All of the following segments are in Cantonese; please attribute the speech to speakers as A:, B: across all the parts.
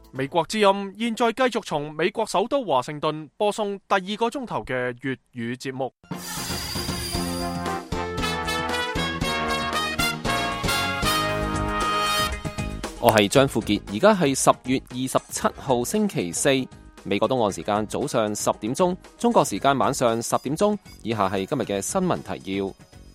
A: 美國之音現在繼續從美國首都華盛頓播送第2個鐘頭嘅粵語節目。
B: 我係張富傑，而家係10月27號星期四，美國東岸時間早上10點鐘，中國時間晚上10點鐘。以下係今日嘅新聞提要。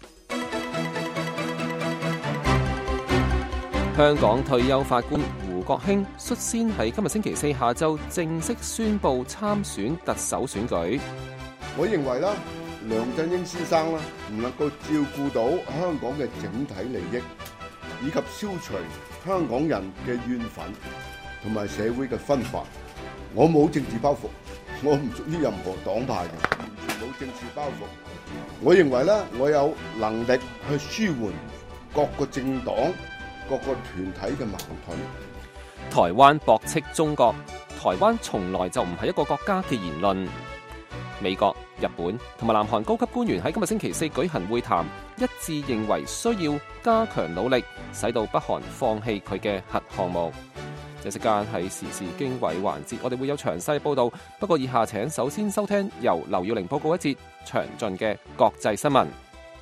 B: 香港退休法官胡國興率先喺今日星期四下晝正式宣布參選特首選舉。
C: 我認為啦，梁振英先生啦唔能夠照顧到香港嘅整體利益，以及消除香港人嘅怨憤同埋社會嘅分化。我冇政治包袱，我唔屬於任何黨派嘅，完全冇政治包袱。我認為咧，我有能力去舒緩各個政黨、各個團體嘅矛盾。
B: 台灣駁斥中國，台灣從來就唔係一個國家嘅言論。美國、日本同埋南韓高級官員喺今日星期四舉行會談，一致認為需要加強努力，使到北韓放棄佢嘅核項目。這席間係時事經緯環節，我哋會有詳細報道。不過以下請首先收聽由劉耀玲報告一節詳盡嘅國際新聞。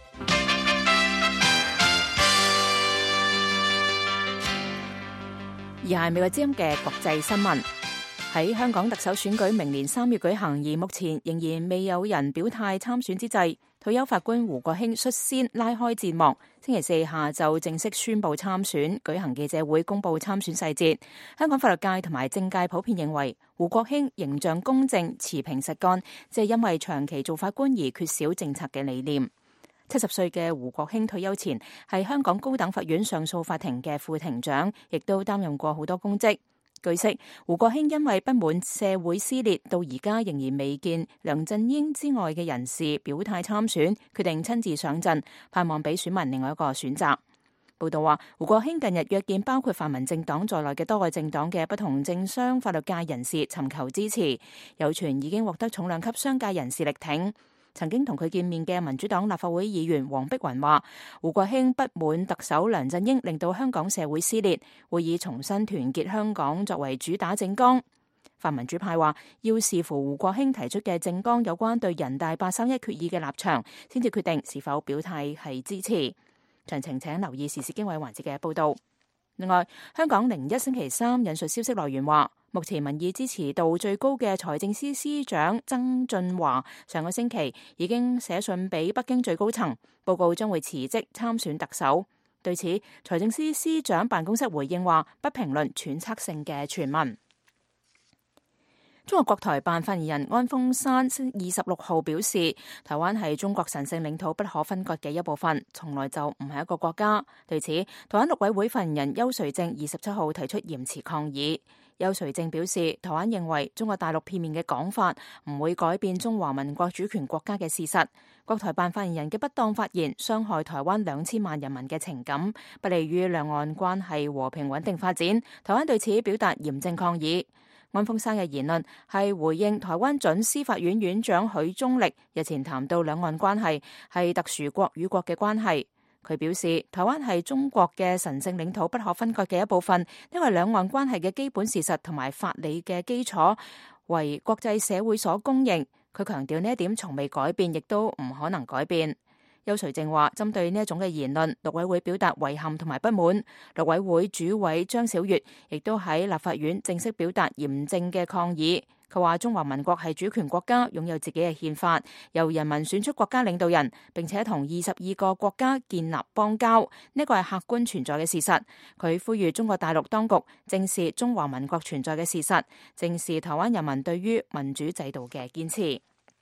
D: 而係美國之音嘅國際新聞。喺香港特首選舉明年3月舉行，而目前仍然未有人表態參選之際，退休法官胡國興率先拉開戰幕，星期四下晝正式宣布參選，舉行記者會公布參選細節。香港法律界同埋政界普遍認為胡國興形象公正、持平實幹，即係因為長期做法官而缺少政策嘅理念。70歲嘅胡國興退休前係香港高等法院上訴法庭嘅副庭長，亦都擔任過好多公職。據悉，胡國興因為不滿社會撕裂，到而家仍然未見梁振英之外嘅人士表態參選，決定親自上陣，盼望俾選民另外一個選擇。報道話，胡國興近日約見包括泛民政黨在內嘅多個政黨嘅不同政商法律界人士，尋求支持，有傳已經獲得重量級商界人士力挺。曾經同佢見面嘅民主黨立法會議員黃碧雲話，胡國興不滿特首梁振英令到香港社會撕裂，會以重新團結香港作為主打政綱。泛民主派話，要視乎胡國興提出嘅政綱有關對人大831決議嘅立場，先至決定是否表態係支持。詳情請留意時事經緯環節嘅報道。另外，香港01星期三引述消息來源話，目前民意支持度最高嘅財政司司長曾俊華上個星期已經寫信俾北京最高層，報告將會辭職參選特首。對此，財政司司長辦公室回應話，不評論揣測性嘅傳聞。中國國台辦發言人安峰山26號表示，台灣係中國神聖領土不可分割嘅一部分，從來就唔係一個國家。對此，台灣陸委會發言人邱垂正27號提出嚴詞抗議。邱垂正表示，台灣認為中國大陸片面嘅講法唔會改變中華民國主權國家嘅事實。國台辦發言人嘅不當發言傷害台灣2000萬人民嘅情感，不利於兩岸關係和平穩定發展。台灣對此表達嚴正抗議。安峰山嘅言論係回應台灣準司法院院長許宗力日前談到兩岸關係係特殊國與國嘅關係。佢表示，台灣係中國嘅神聖領土不可分割嘅一部分，因為兩岸關係嘅基本事實同埋法理嘅基礎為國際社會所公認。佢強調呢一點從未改變，亦都唔可能改變。邱垂正話，針對呢一種嘅言論，陸委會表達遺憾同埋不滿。陸委會主委張曉月亦都喺立法院正式表達嚴正嘅抗議。佢話中華民國係主權國家，擁有自己嘅憲法，由人民選出國家領導人，並且同22個國家建立邦交，呢個係客觀存在嘅事實。佢呼籲中國大陸當局正視中華民國存在嘅事實，正視台灣人民對於民主制度嘅堅持。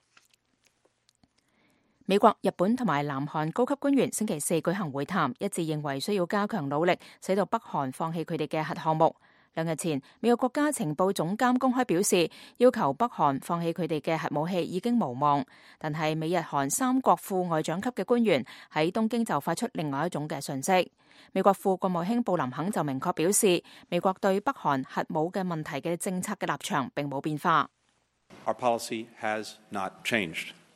D: 美國、日本同埋南韓高級官員星期四舉行會談，一致認為需要加強努力，使到北韓放棄佢哋嘅核項目。2日前，美國國家情報總監公開表示，要求北韓放棄佢哋嘅核武器已經無望。但係美日韓3國副外長級嘅官員喺東京就發出另外一種嘅訊息。美國副國務卿布林肯就明確表示，美國對北韓核武嘅問題嘅政策嘅立場並冇變化。
E: Our policy has not changed.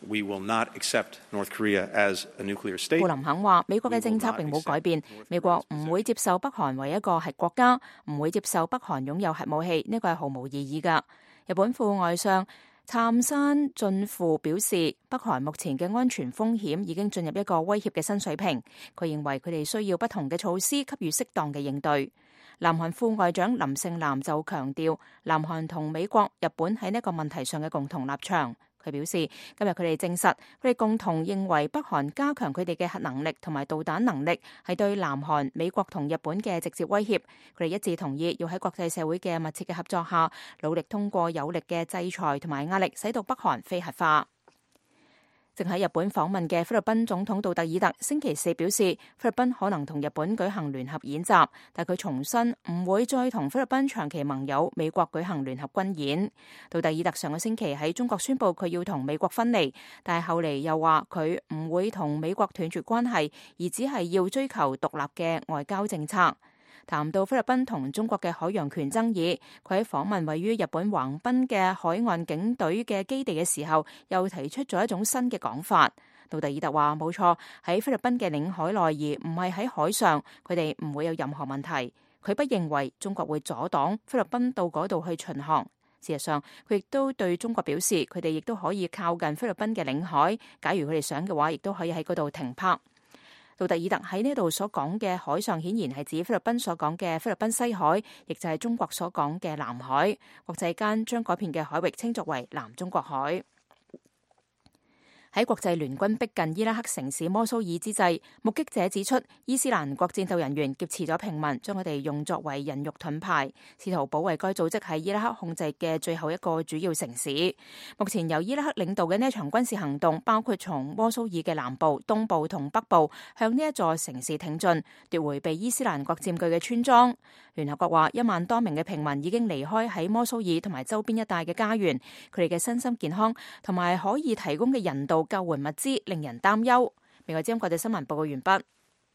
E: We will not accept North Korea as a nuclear state.
D: 布林肯話：美國嘅政策並冇改變，美國唔會接受北韓為一個核國家，唔會接受北韓擁有核武器，呢個係毫無意義㗎。日本副外相杉山進富表示，北韓目前嘅安全風險已經進入一個威脅嘅新水平。佢認為佢哋需要不同嘅措施給予適當嘅應對。南韓副外長林勝男就強調，南韓同美國、日本喺呢個問題上嘅共同立場。佢表示，今日佢哋證實，佢哋共同認為北韓加強佢哋嘅核能力同埋導彈能力係對南韓、美國同日本嘅直接威脅。佢哋一致同意要喺國際社會嘅密切嘅合作下，努力通過有力嘅制裁同埋壓力，使到北韓非核化。正喺日本訪問嘅菲律賓總統杜特爾特星期四表示，菲律賓可能同日本舉行聯合演習，但佢重申唔會再同菲律賓長期盟友美國舉行聯合軍演。杜特爾特上個星期喺中國宣布佢要同美國分離，但係後嚟又話佢唔會同美國斷絕關係，而只係要追求獨立嘅外交政策。談到菲律賓同中國嘅海洋權爭議，佢喺訪問位於日本橫濱嘅海岸警隊嘅基地嘅時候，又提出咗一種新嘅講法。杜特爾特話：冇錯，喺菲律賓嘅領海內而唔係喺海上，佢哋唔會有任何問題。佢不認為中國會阻擋菲律賓到嗰度去巡航。事實上，佢亦都對中國表示，佢哋亦都可以靠近菲律賓嘅領海，假如佢哋想嘅話，亦都可以喺嗰度停泊。杜特爾特喺呢度所講嘅海上，顯然係指菲律賓所講嘅菲律賓西海，亦就係中國所講嘅南海。國際間將嗰片嘅海域稱作為南中國海。喺國際聯軍逼近伊拉克城市摩蘇爾之際，目擊者指出，伊斯蘭國戰鬥人員劫持咗平民，將佢哋用作為人肉盾牌，試圖保衛該組織喺伊拉克控制嘅最後一個主要城市。目前由伊拉克領導嘅呢一場軍事行動，包括從摩蘇爾嘅南部、東部同北部向呢一座城市挺進，奪回被伊斯蘭國佔據嘅村莊。聯合國話，1萬多名嘅平民已經離開喺摩蘇爾同埋周邊一帶嘅家園，佢哋嘅身心健康同埋可以提供嘅人道救援物資令人擔憂。美國之音國際新聞報告完畢。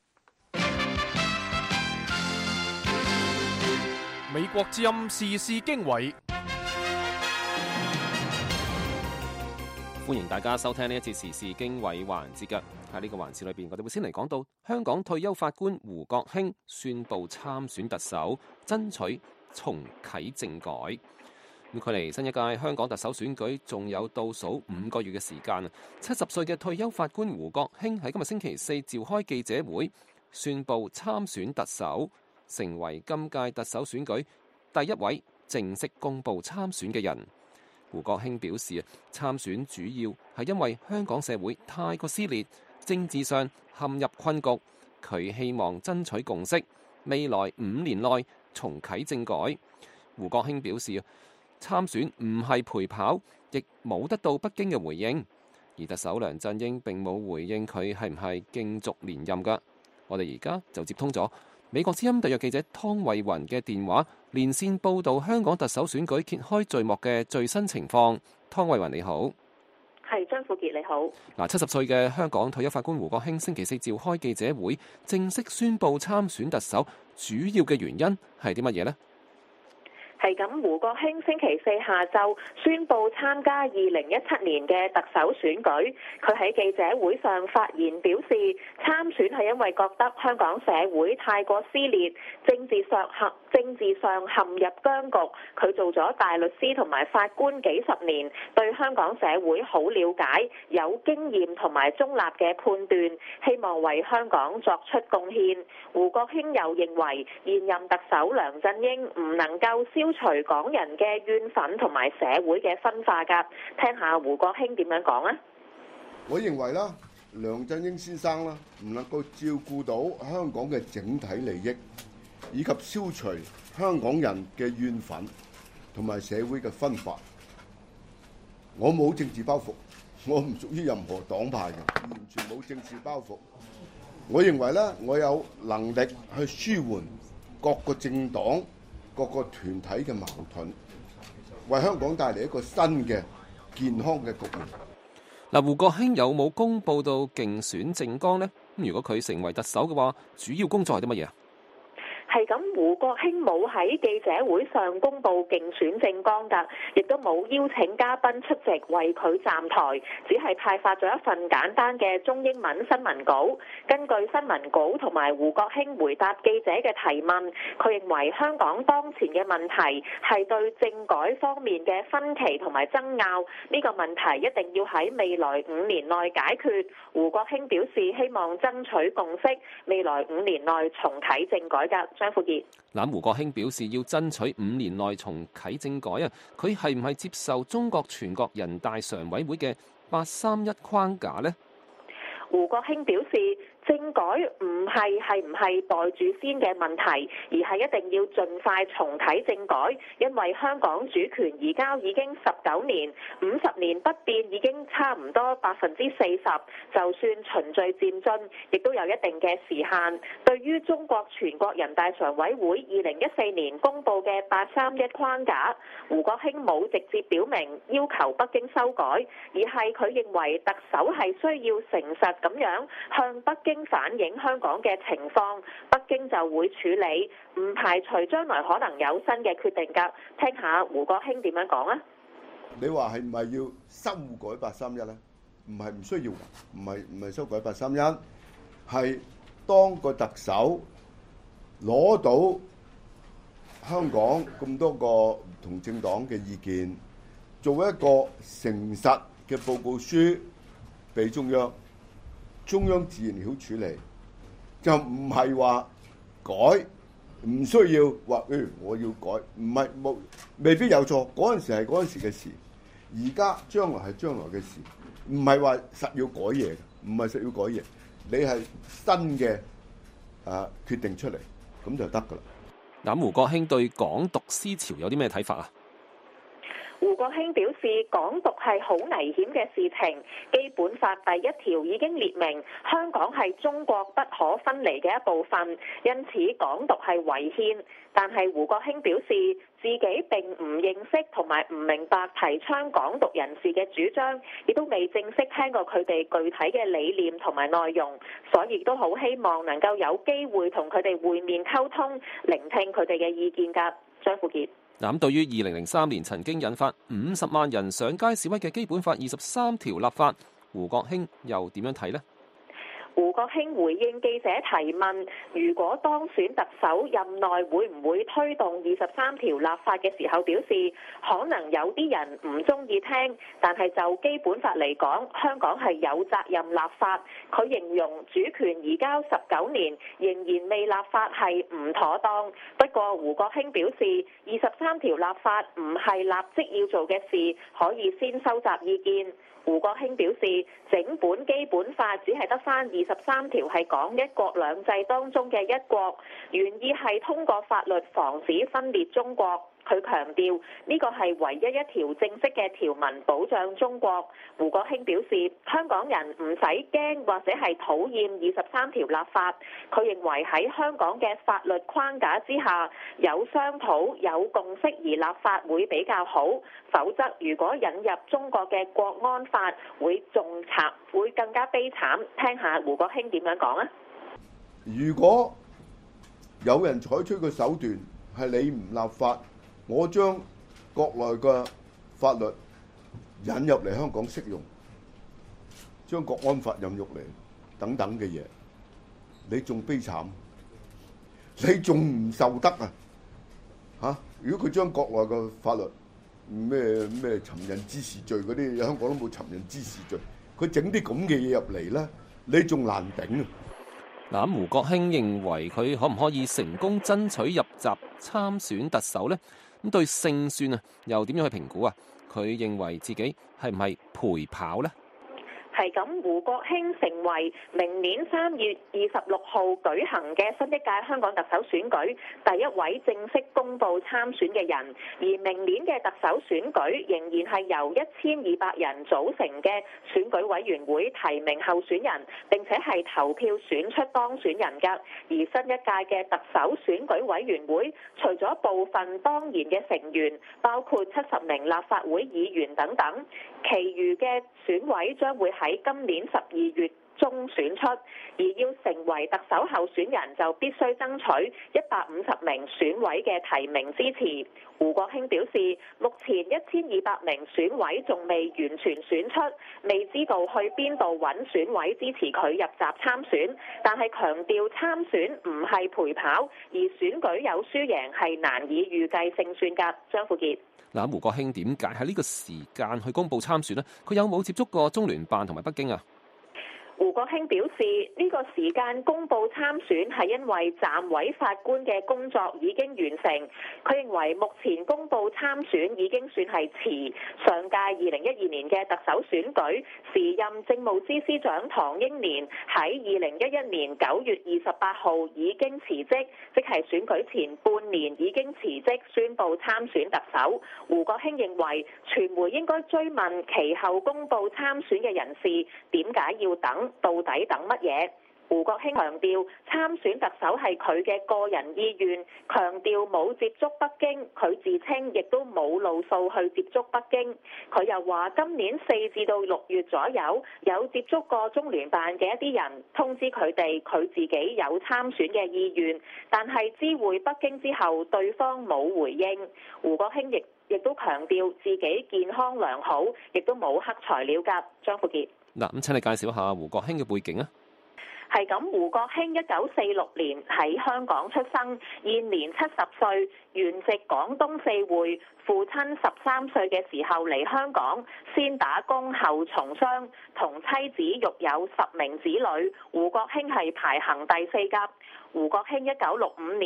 A: 美國之音時事經緯，
B: 歡迎大家收聽呢一節時事經緯環節嘅。喺呢個環節裏邊，我哋會先嚟講到香港退休法官胡國興宣布參選特首，爭取重啟政改。咁距離新一屆香港特首選舉仲有倒數5個月嘅時間。70歲嘅退休法官胡國興喺今日星期四召開記者會，宣布參選特首，成為今屆特首選舉第一位正式公布參選嘅人。胡國興表示，參選主要係因為香港社會太過撕裂，政治上陷入困局。佢希望爭取共識，未來5年內重啟政改。胡國興表示，參選唔係陪跑，亦冇得到北京嘅回應，而特首梁振英並冇回應佢係唔係競逐連任㗎。我哋而家就接通咗美國之音特約記者湯慧雲嘅電話連線，報導香港特首選舉揭開序幕嘅最新情況。湯慧雲你好。
F: 係，張富傑你好。
B: 嗱，70歲嘅香港退休法官胡國興星期四召開記者會，正式宣布參選特首，主要嘅原因係啲乜嘢呢？
F: 係咁，胡國興星期四下晝宣布參加2017年嘅特首選舉。佢喺記者會上發言表示，參選係因為覺得香港社會太過撕裂，政治上陷入僵局。佢做咗大律師同埋法官幾十年，對香港社會好了解，有經驗同埋中立嘅判斷，希望為香港作出貢獻。胡國興又認為現任特首梁振英唔能夠消除港人嘅怨憤同埋社會嘅分化㗎。聽下胡國興點樣講啊？
C: 我認為啦，梁振英先生啦，唔能夠照顧到香港嘅整體利益，以及消除香港人嘅怨憤同埋社會嘅分化。我冇政治包袱，我唔屬於任何黨派嘅，完全冇政治包袱。我認為咧，我有能力去舒緩各個政黨、各個團體嘅矛盾，為香港帶嚟一個新嘅健康嘅局面。
B: 嗱，胡國興有冇公佈到競選政綱呢？如果佢成為特首嘅話，主要工作係啲乜嘢啊？
F: 係咁， 胡國興冇喺記者會上公布競選政綱㗎，亦都冇邀請嘉賓出席為佢站台，只係派發咗一份簡單嘅中英文新聞稿。根據新聞稿同埋胡國興回答記者嘅提問，佢認為香港當前嘅問題係對政改方面嘅分歧同埋爭拗，呢個問題一定要喺未來5年內解決。胡國興表示希望爭取共識，未來5年內重啟政改㗎。張富傑。
B: 胡國興表示要爭取5年內重啟政改啊，佢係唔係接受中國全國人大常委會嘅831框架呢？
F: 胡國興表示，政改唔係唔係袋住先嘅問題，而係一定要盡快重啟政改，因為香港主權移交已經19年，50年不變已經差唔多40%，就算循序漸進，亦都有一定嘅時限。對於中國全國人大常委會2014年公佈嘅831框架，胡國興冇直接表明要求北京修改，而係佢認為特首係需要誠實咁樣向北京反映香港嘅情況，北京就會處理，唔排除將來可能有新嘅決定㗎。聽下胡國興點樣講啊？
C: 你話係唔係要修改831咧？唔係唔需要，唔係修改831，係當個特首攞到香港咁多個唔同政黨嘅意見，做一個誠實嘅報告書俾中央。中央自然好處理，就唔係話改，唔需要話我要改，唔係冇，未必有錯。嗰陣時係嗰陣時嘅事，而家將來係將來嘅事，唔係話實要改嘢，唔係實要改嘢，你係新嘅決定出嚟，咁就得㗎啦。
B: 咁胡國興對港獨思潮有啲咩睇法啊？
F: 胡國興表示，港獨係好危險嘅事情。基本法第1條已經列明，香港係中國不可分離嘅一部分，因此港獨係違憲。但係胡國興表示，自己並唔認識同埋唔明白提倡港獨人士嘅主張，亦都未正式聽過佢哋具體嘅理念同埋內容，所以都好希望能夠有機會同佢哋會面溝通，聆聽佢哋嘅意見㗎。張富傑。
B: 咁對於2003年曾經引發50萬人上街示威嘅基本法23條立法，胡國興又點樣睇呢？
F: 胡國興回應記者提問，如果當選特首任內會唔會推動23條立法嘅時候，表示可能有啲人唔中意聽，但係就基本法嚟講，香港係有責任立法。佢形容主權移交19年仍然未立法係唔妥當。不過胡國興表示，23條立法唔係立即要做嘅事，可以先收集意見。胡國興表示，整本基本法只係得返23條係講一國兩制當中嘅一國，原意係通過法律防止分裂中國。佢強調呢個係唯一一條正式嘅條文保障中國。胡國興表示，香港人唔使驚或者係討厭23條立法。佢認為喺香港嘅法律框架之下，有商討有共識而立法會比較好，否則如果引入中國嘅國安法會更加悲慘。聽下胡國興點樣講啊？
C: 如果有人採取個手段係你唔立法，我將國內嘅法律引入嚟香港適用，將國安法引入嚟等等嘅嘢，你仲悲慘，你仲唔受得啊？如果佢將國內嘅法律咩尋釁滋事罪嗰啲，香港都冇尋釁滋事罪，佢整啲咁嘅嘢入嚟咧，你仲難頂啊！
B: 嗱，胡國興認為佢可唔可以成功爭取入閘參選特首呢？咁對勝算啊，又點樣去評估啊？佢認為自己係唔係陪跑呢？
F: 係咁，胡國興成為明年3月26號舉行嘅新一屆香港特首選舉第一位正式公布參選嘅人，而明年嘅特首選舉仍然係由1200人組成嘅選舉委員會提名候選人，並且係投票選出當選人㗎。而新一屆嘅特首選舉委員會，除咗部分當然嘅成員，包括70名立法會議員等等，其餘嘅選委將會喺今年12月中選出，而要成為特首候選人就必須爭取150名選委嘅提名支持。胡國興表示，目前1200名選委仲未完全選出，未知道去邊度揾選委支持佢入閘參選，但係強調參選唔係陪跑，而選舉有輸贏係難以預計勝算㗎。張富傑。
B: 嗱，胡國興點解喺呢個時間去公佈參選呢？佢有冇接觸過中聯辦同埋北京啊？
F: 胡國興表示，呢個時間公佈參選係因為暫委法官嘅工作已經完成。佢認為目前公佈參選已經算係遲。上屆2012年嘅特首選舉，時任政務司司長唐英年喺2011年9月28號已經辭職，即係選舉前半年已經辭職宣布參選特首。胡國興認為，傳媒應該追問其後公佈參選嘅人士點解要等。到底等乜嘢？胡國興強調參選特首係佢嘅個人意願，強調冇接觸北京，佢自稱亦都冇路數去接觸北京。佢又話今年4至到6月左右有接觸過中聯辦嘅一啲人，通知佢哋佢自己有參選嘅意願，但係知會北京之後，對方冇回應。胡國興亦都強調自己健康良好，亦都冇黑材料㗎。張富傑。
B: 嗱，咁請你介紹下胡國興嘅背景啊。
F: 係咁，胡國興1946年喺香港出生，現年70歲，原籍廣東四會。父親13歲嘅時候嚟香港，先打工後從商，同妻子育有10名子女。胡國興係排行第4甲。胡國興1965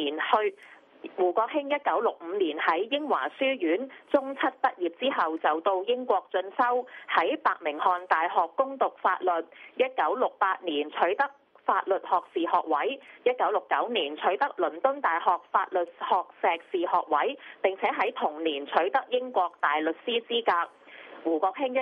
F: 年喺英華書院中七畢業之後，就到英國進修，喺伯明翰大學攻讀法律。1968年取得法律學士學位，1969年取得倫敦大學法律學碩士學位，並且喺同年取得英國大律師資格。胡國興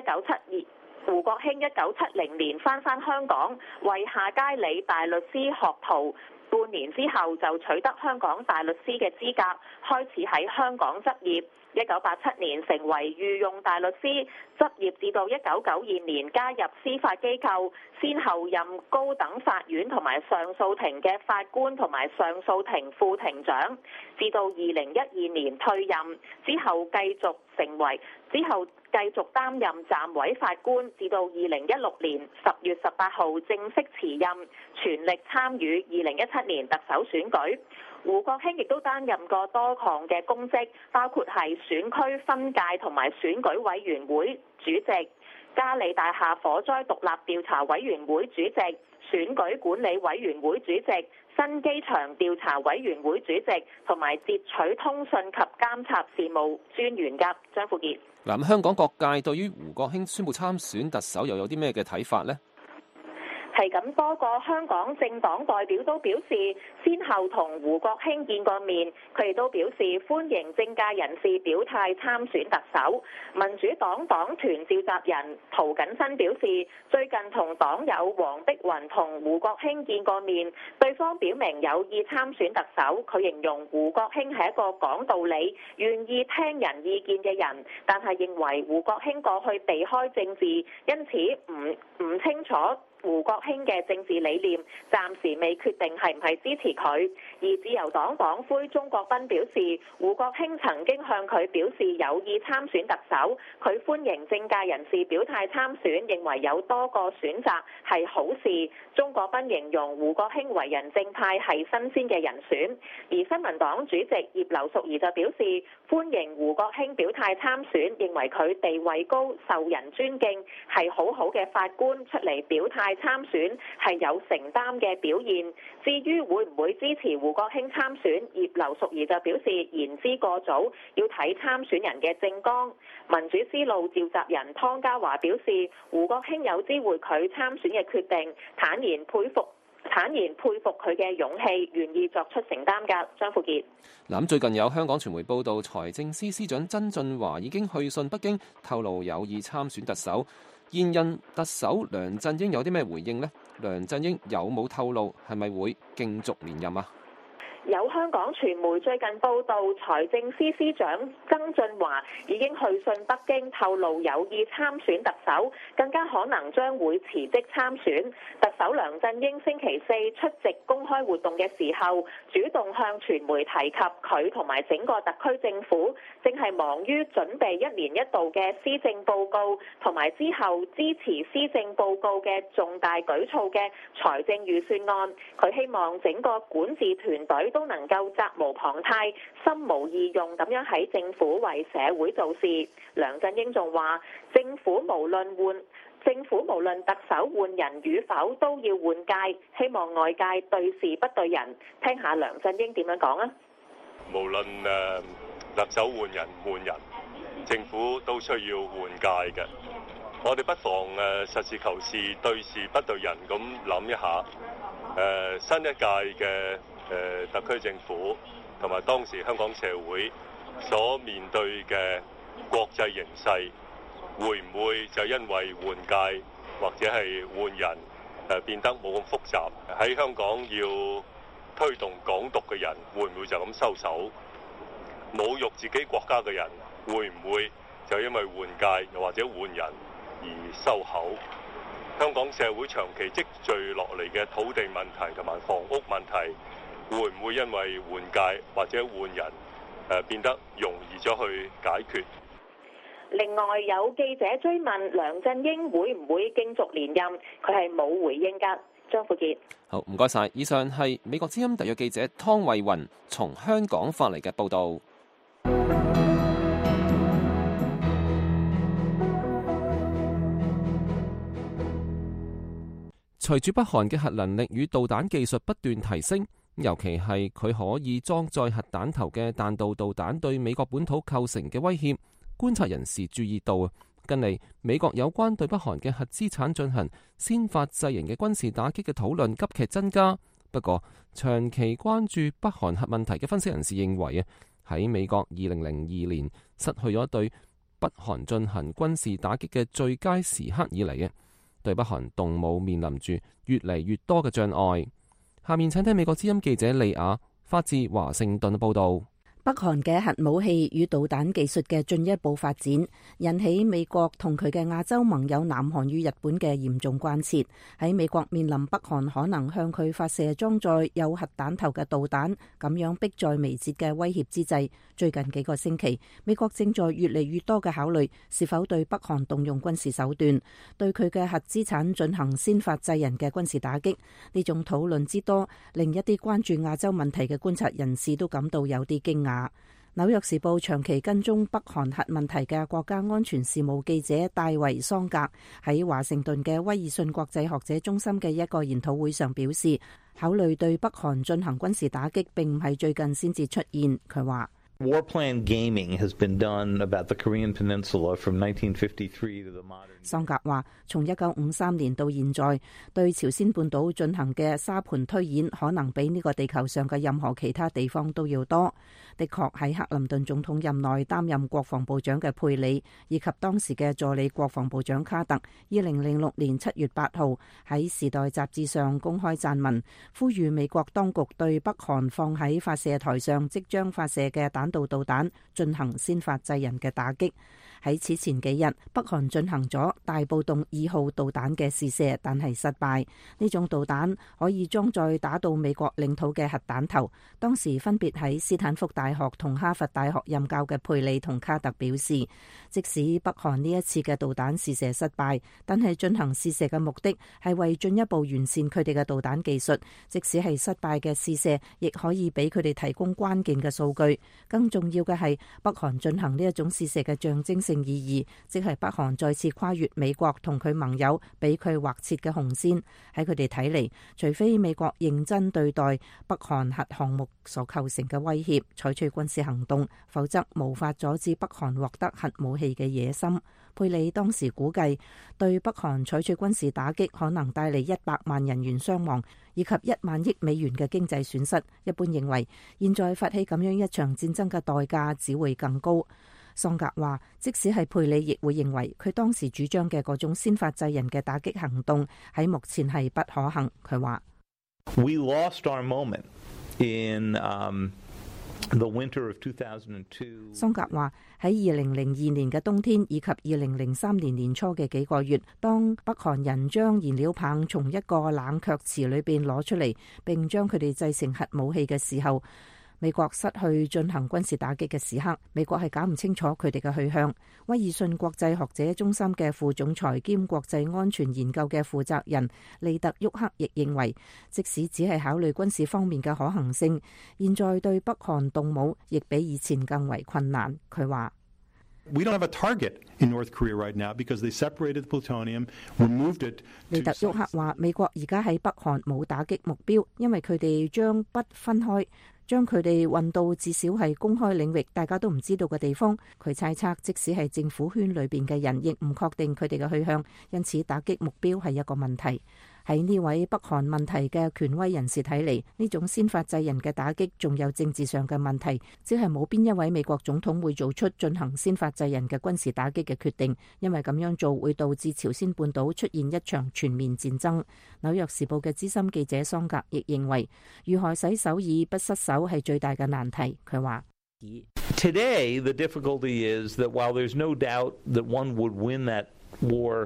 F: 1970年返香港，為夏佳理大律師學徒。半年之後就取得香港大律師嘅資格，開始喺香港執業。1987年成為御用大律師，執業至到1992年加入司法機構，先後任高等法院同埋上訴庭嘅法官同埋上訴庭副庭長，至到2012年退任，之後繼續擔任暫委法官，至到2016年10月18號正式辭任，全力參與2017年特首選舉。胡國興亦都擔任過多項嘅公職，包括係選區分界同埋選舉委員會主席、嘉里大廈火災獨立調查委員會主席、選舉管理委員會主席、新機場調查委員會主席同埋截取通訊及監察事務專員嘅。張富傑。
B: 嗱，香港各界對於胡國興宣布參選特首又有啲咩嘅睇法呢？
F: 係咁，多個香港政黨代表都表示，先後同胡國興見過面，佢哋都表示歡迎政界人士表態參選特首。民主黨黨團召集人涂謹申表示，最近同黨友黃碧雲同胡國興見過面，對方表明有意參選特首。佢形容胡國興係一個講道理、願意聽人意見嘅人，但係認為胡國興過去避開政治，因此唔清楚胡國興嘅政治理念，暫時未決定係唔係支持佢。而自由黨黨魁鍾國斌表示，胡國興曾經向佢表示有意參選特首，佢歡迎政界人士表態參選，認為有多個選擇係好事。鍾國斌形容胡國興為人正派，係新鮮嘅人選。而新民黨主席葉劉淑儀就表示歡迎胡國興表態參選，認為佢地位高、受人尊敬，係好好嘅法官，出嚟表態參選係有承擔嘅表現。至於會唔會支持胡國興參選，葉劉淑儀就表示言之過早，要睇參選人嘅政綱。民主思路召集人湯家驊表示，胡國興有知會佢參選嘅決定，坦言佩服佢嘅勇氣，願意作出承擔㗎。張富傑。
B: 嗱，最近有香港傳媒報道，財政司司長曾俊華已經去信北京，透露有意參選特首。現任特首梁振英有啲咩回應呢？梁振英有冇透露係咪會競逐連任啊？
F: 有香港傳媒最近報道，財政司司長曾俊華已經去信北京，透露有意參選特首，更加可能將會辭職參選。特首梁振英星期四出席公開活動嘅時候，主動向傳媒提及佢同埋整個特區政府正係忙於準備一年一度嘅施政報告，同埋之後支持施政報告嘅重大舉措嘅財政預算案。佢希望整個管治團隊都能夠責無旁貸、心無異用咁樣喺政府為社會做事。梁振英仲話：政府無論特首換人與否都要換屆，希望外界對事不對人。聽下梁振英點樣講啊！
G: 無論特首換人唔換人，政府都需要換屆嘅。我哋不妨實事求是、對事不對人咁諗一下。新一屆嘅特區政府同埋當時香港社會所面對嘅國際形勢，會唔會就因為換屆或者係換人變得冇咁複雜？喺香港要推動港獨嘅人，會唔會就咁收手？侮辱自己國家嘅人，會唔會就因為換屆又或者換人而收口？香港社會長期積聚落嚟嘅土地問題同埋房屋問題，會唔會因為換屆或者換人變得容易咗去解決？
F: 另外有記者追問梁振英會唔會競逐連任，佢係冇回應㗎。張富傑，
B: 好，唔該晒。以上係美國之音特約記者湯慧雲從香港發嚟嘅報導。隨住北韓嘅核能力與導彈技術不斷提升，尤其係佢可以裝載核彈頭嘅彈道導彈對美國本土構成嘅威脅，觀察人士注意到近嚟美國有關對北韓嘅核資產進行先發制人嘅軍事打擊嘅討論急劇增加。不過，長期關注北韓核問題嘅分析人士認為喺美國2002年失去咗對北韓進行軍事打擊嘅最佳時刻以嚟對北韓動武面臨住越嚟越多嘅障礙。下面請聽美國之音記者利亞發自華盛頓報道。
H: 北韓嘅核武器與導彈技術嘅進一步發展，引起美國同佢嘅亞洲盟友南韓與日本嘅嚴重關切。喺美國面臨北韓可能向佢發射裝載有核彈頭嘅導彈，咁樣迫在眉睫嘅威脅之際，最近幾個星期，美國正在越嚟越多嘅考慮是否對北韓動用軍事手段，對佢嘅核資產進行先發制人嘅軍事打擊。呢種討論之多，令一啲關注亞洲問題嘅觀察人士都感到有啲驚訝。紐約時報長期跟蹤北韓核問題嘅國家安全事務記者戴維桑格喺華盛頓嘅威爾遜國際學者中心嘅一個研討會上表示，考慮對北韓進行軍事打擊並唔係最近先至出現。佢話
I: Warplane gaming has been done about the Korean Peninsula from 1953 to the modern.
H: 桑格話，從1953年到現在，對朝鮮半島進行嘅沙盤推演，可能比呢個地球上嘅任何其他地方都要多。的確喺克林頓總統任內擔任國防部長嘅佩里，以及當時嘅助理國防部長卡特，2006年7月8號喺《時代》雜誌上公開撰文，呼籲美國當局對北韓放喺發射台上即將發射嘅彈道導彈進行先發制人嘅打擊。喺此前幾日，北韓進行咗大浦洞2號導彈嘅試射，但係失敗。呢種導彈可以裝載打到美國領土嘅核彈頭。當時分別喺斯坦福大學同哈佛大學任教嘅佩里同卡特表示，即使北韓呢一次嘅導彈試射失敗，但係進行試射嘅目的係為進一步完善佢哋嘅導彈技術。即使係失敗嘅試射，亦可以俾佢哋提供關鍵嘅數據。更重要嘅係，北韓進行呢一種試射嘅象徵性意義，即係北韓再次跨越美國同佢盟友俾佢劃設嘅紅線。喺佢哋睇嚟，除非美國認真對待北韓核項目所構成嘅威脅，採取軍事行動，否則無法阻止北韓獲得核武器嘅野心。佩里當時估計，對北韓採取軍事打擊可能帶嚟100萬人員傷亡，以及1萬億美元嘅經濟損失。一般認為，現在發起咁樣一場戰爭嘅代價只會更高。桑格話，即使係佩里，亦會認為佢當時主張嘅嗰種先發制人嘅打擊行動喺目前係不可行。佢話：
I: We lost our moment in the winter of 2002。
H: 桑格話喺2002年嘅冬天以及2003年年初嘅幾個月，當北韓人將燃料棒從一個冷卻池裏邊攞出嚟，並將佢哋製成核武器嘅時候，美國失去進行軍事打擊嘅時刻，美國係搞唔清楚佢哋嘅去向。威爾遜國際學者中心嘅副總裁兼國際安全研究嘅負責人利特沃克亦認為，即使只係考慮軍事方面嘅可行性，現在對北韓動武亦比以前更為困難。佢話
J: ：We don't have a target in North Korea right now because they separated the plutonium, removed it。
H: 利特沃克話：美國而家喺北韓冇打擊目標，因為佢哋將不分開。將佢哋運到至少係公開領域，大家都唔知道嘅地方。佢猜測，即使係政府圈裏邊嘅人，亦唔確定佢哋嘅去向，因此打擊目標係一個問題。喺呢位北韓問題嘅權威人士睇嚟，呢種先發制人嘅打擊仲有政治上嘅問題，即係冇邊一位美國總統會做出進行先發制人嘅軍事打擊嘅決定，因為咁樣做會導致朝鮮半島出現一場全面戰爭。紐約時報嘅資深記者桑格亦認為，如何使首爾不失手係最大嘅難題。佢話
I: ：Today the difficulty is that while there's no doubt that one would win that war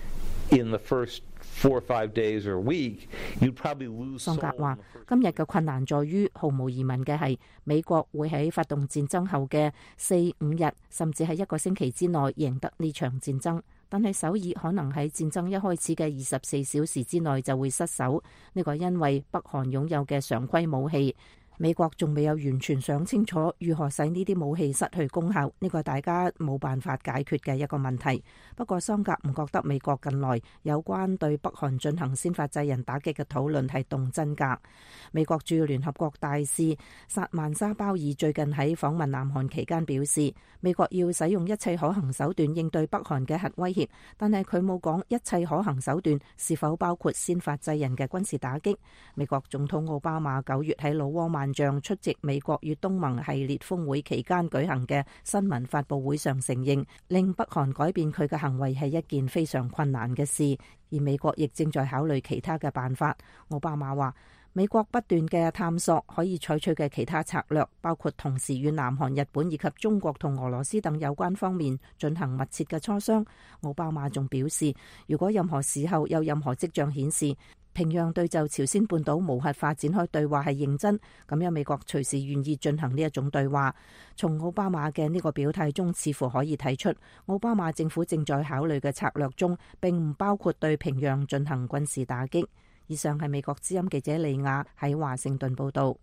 I: in the first 4 or 5 days or a week, you'd probably lose。桑格話：今日嘅困難在於，毫無疑問嘅係，美國會喺發動戰爭後嘅4-5日，甚至係1個星期之內贏得呢場戰爭。但係首爾可能喺戰爭一開始嘅24小時之內就會失守。呢個因為北韓擁有嘅常規武器。美國仲未有完全想清楚如何使呢啲武器失去功效，呢個大家冇辦法解決嘅一個問題。不過桑格唔覺得美國近來有關對北韓進行先發制人打擊嘅討論係動真格。美國駐聯合國大使薩曼莎鮑爾最近喺訪問南韓期間表示，美國要使用一切可行手段應對北韓嘅核威脅，但係佢冇講一切可行手段是否包括先發制人嘅軍事打擊。美國總統奧巴馬9月喺老撾萬象出席美國與東盟系列峰會期間舉行嘅新聞發佈會上承認，令北韓改變佢嘅行為係一件非常困難嘅事，而美國亦正在考慮其他嘅辦法。奧巴馬話，美國不斷嘅探索可以採取嘅其他策略，包括同時與南韓、日本以及中國同俄羅斯等有關方面進行密切嘅磋商。奧巴馬仲表示，如果任何時候有任何跡象顯示平壤對就朝鮮半島無核化展開對話係認真，咁樣美國隨時願意進行呢一種對話。從奧巴馬嘅呢個表態中，似乎可以睇出奧巴馬政府正在考慮嘅策略中並唔包括對平壤進行軍事打擊。以上係美國之音記者利亞喺華盛頓報道。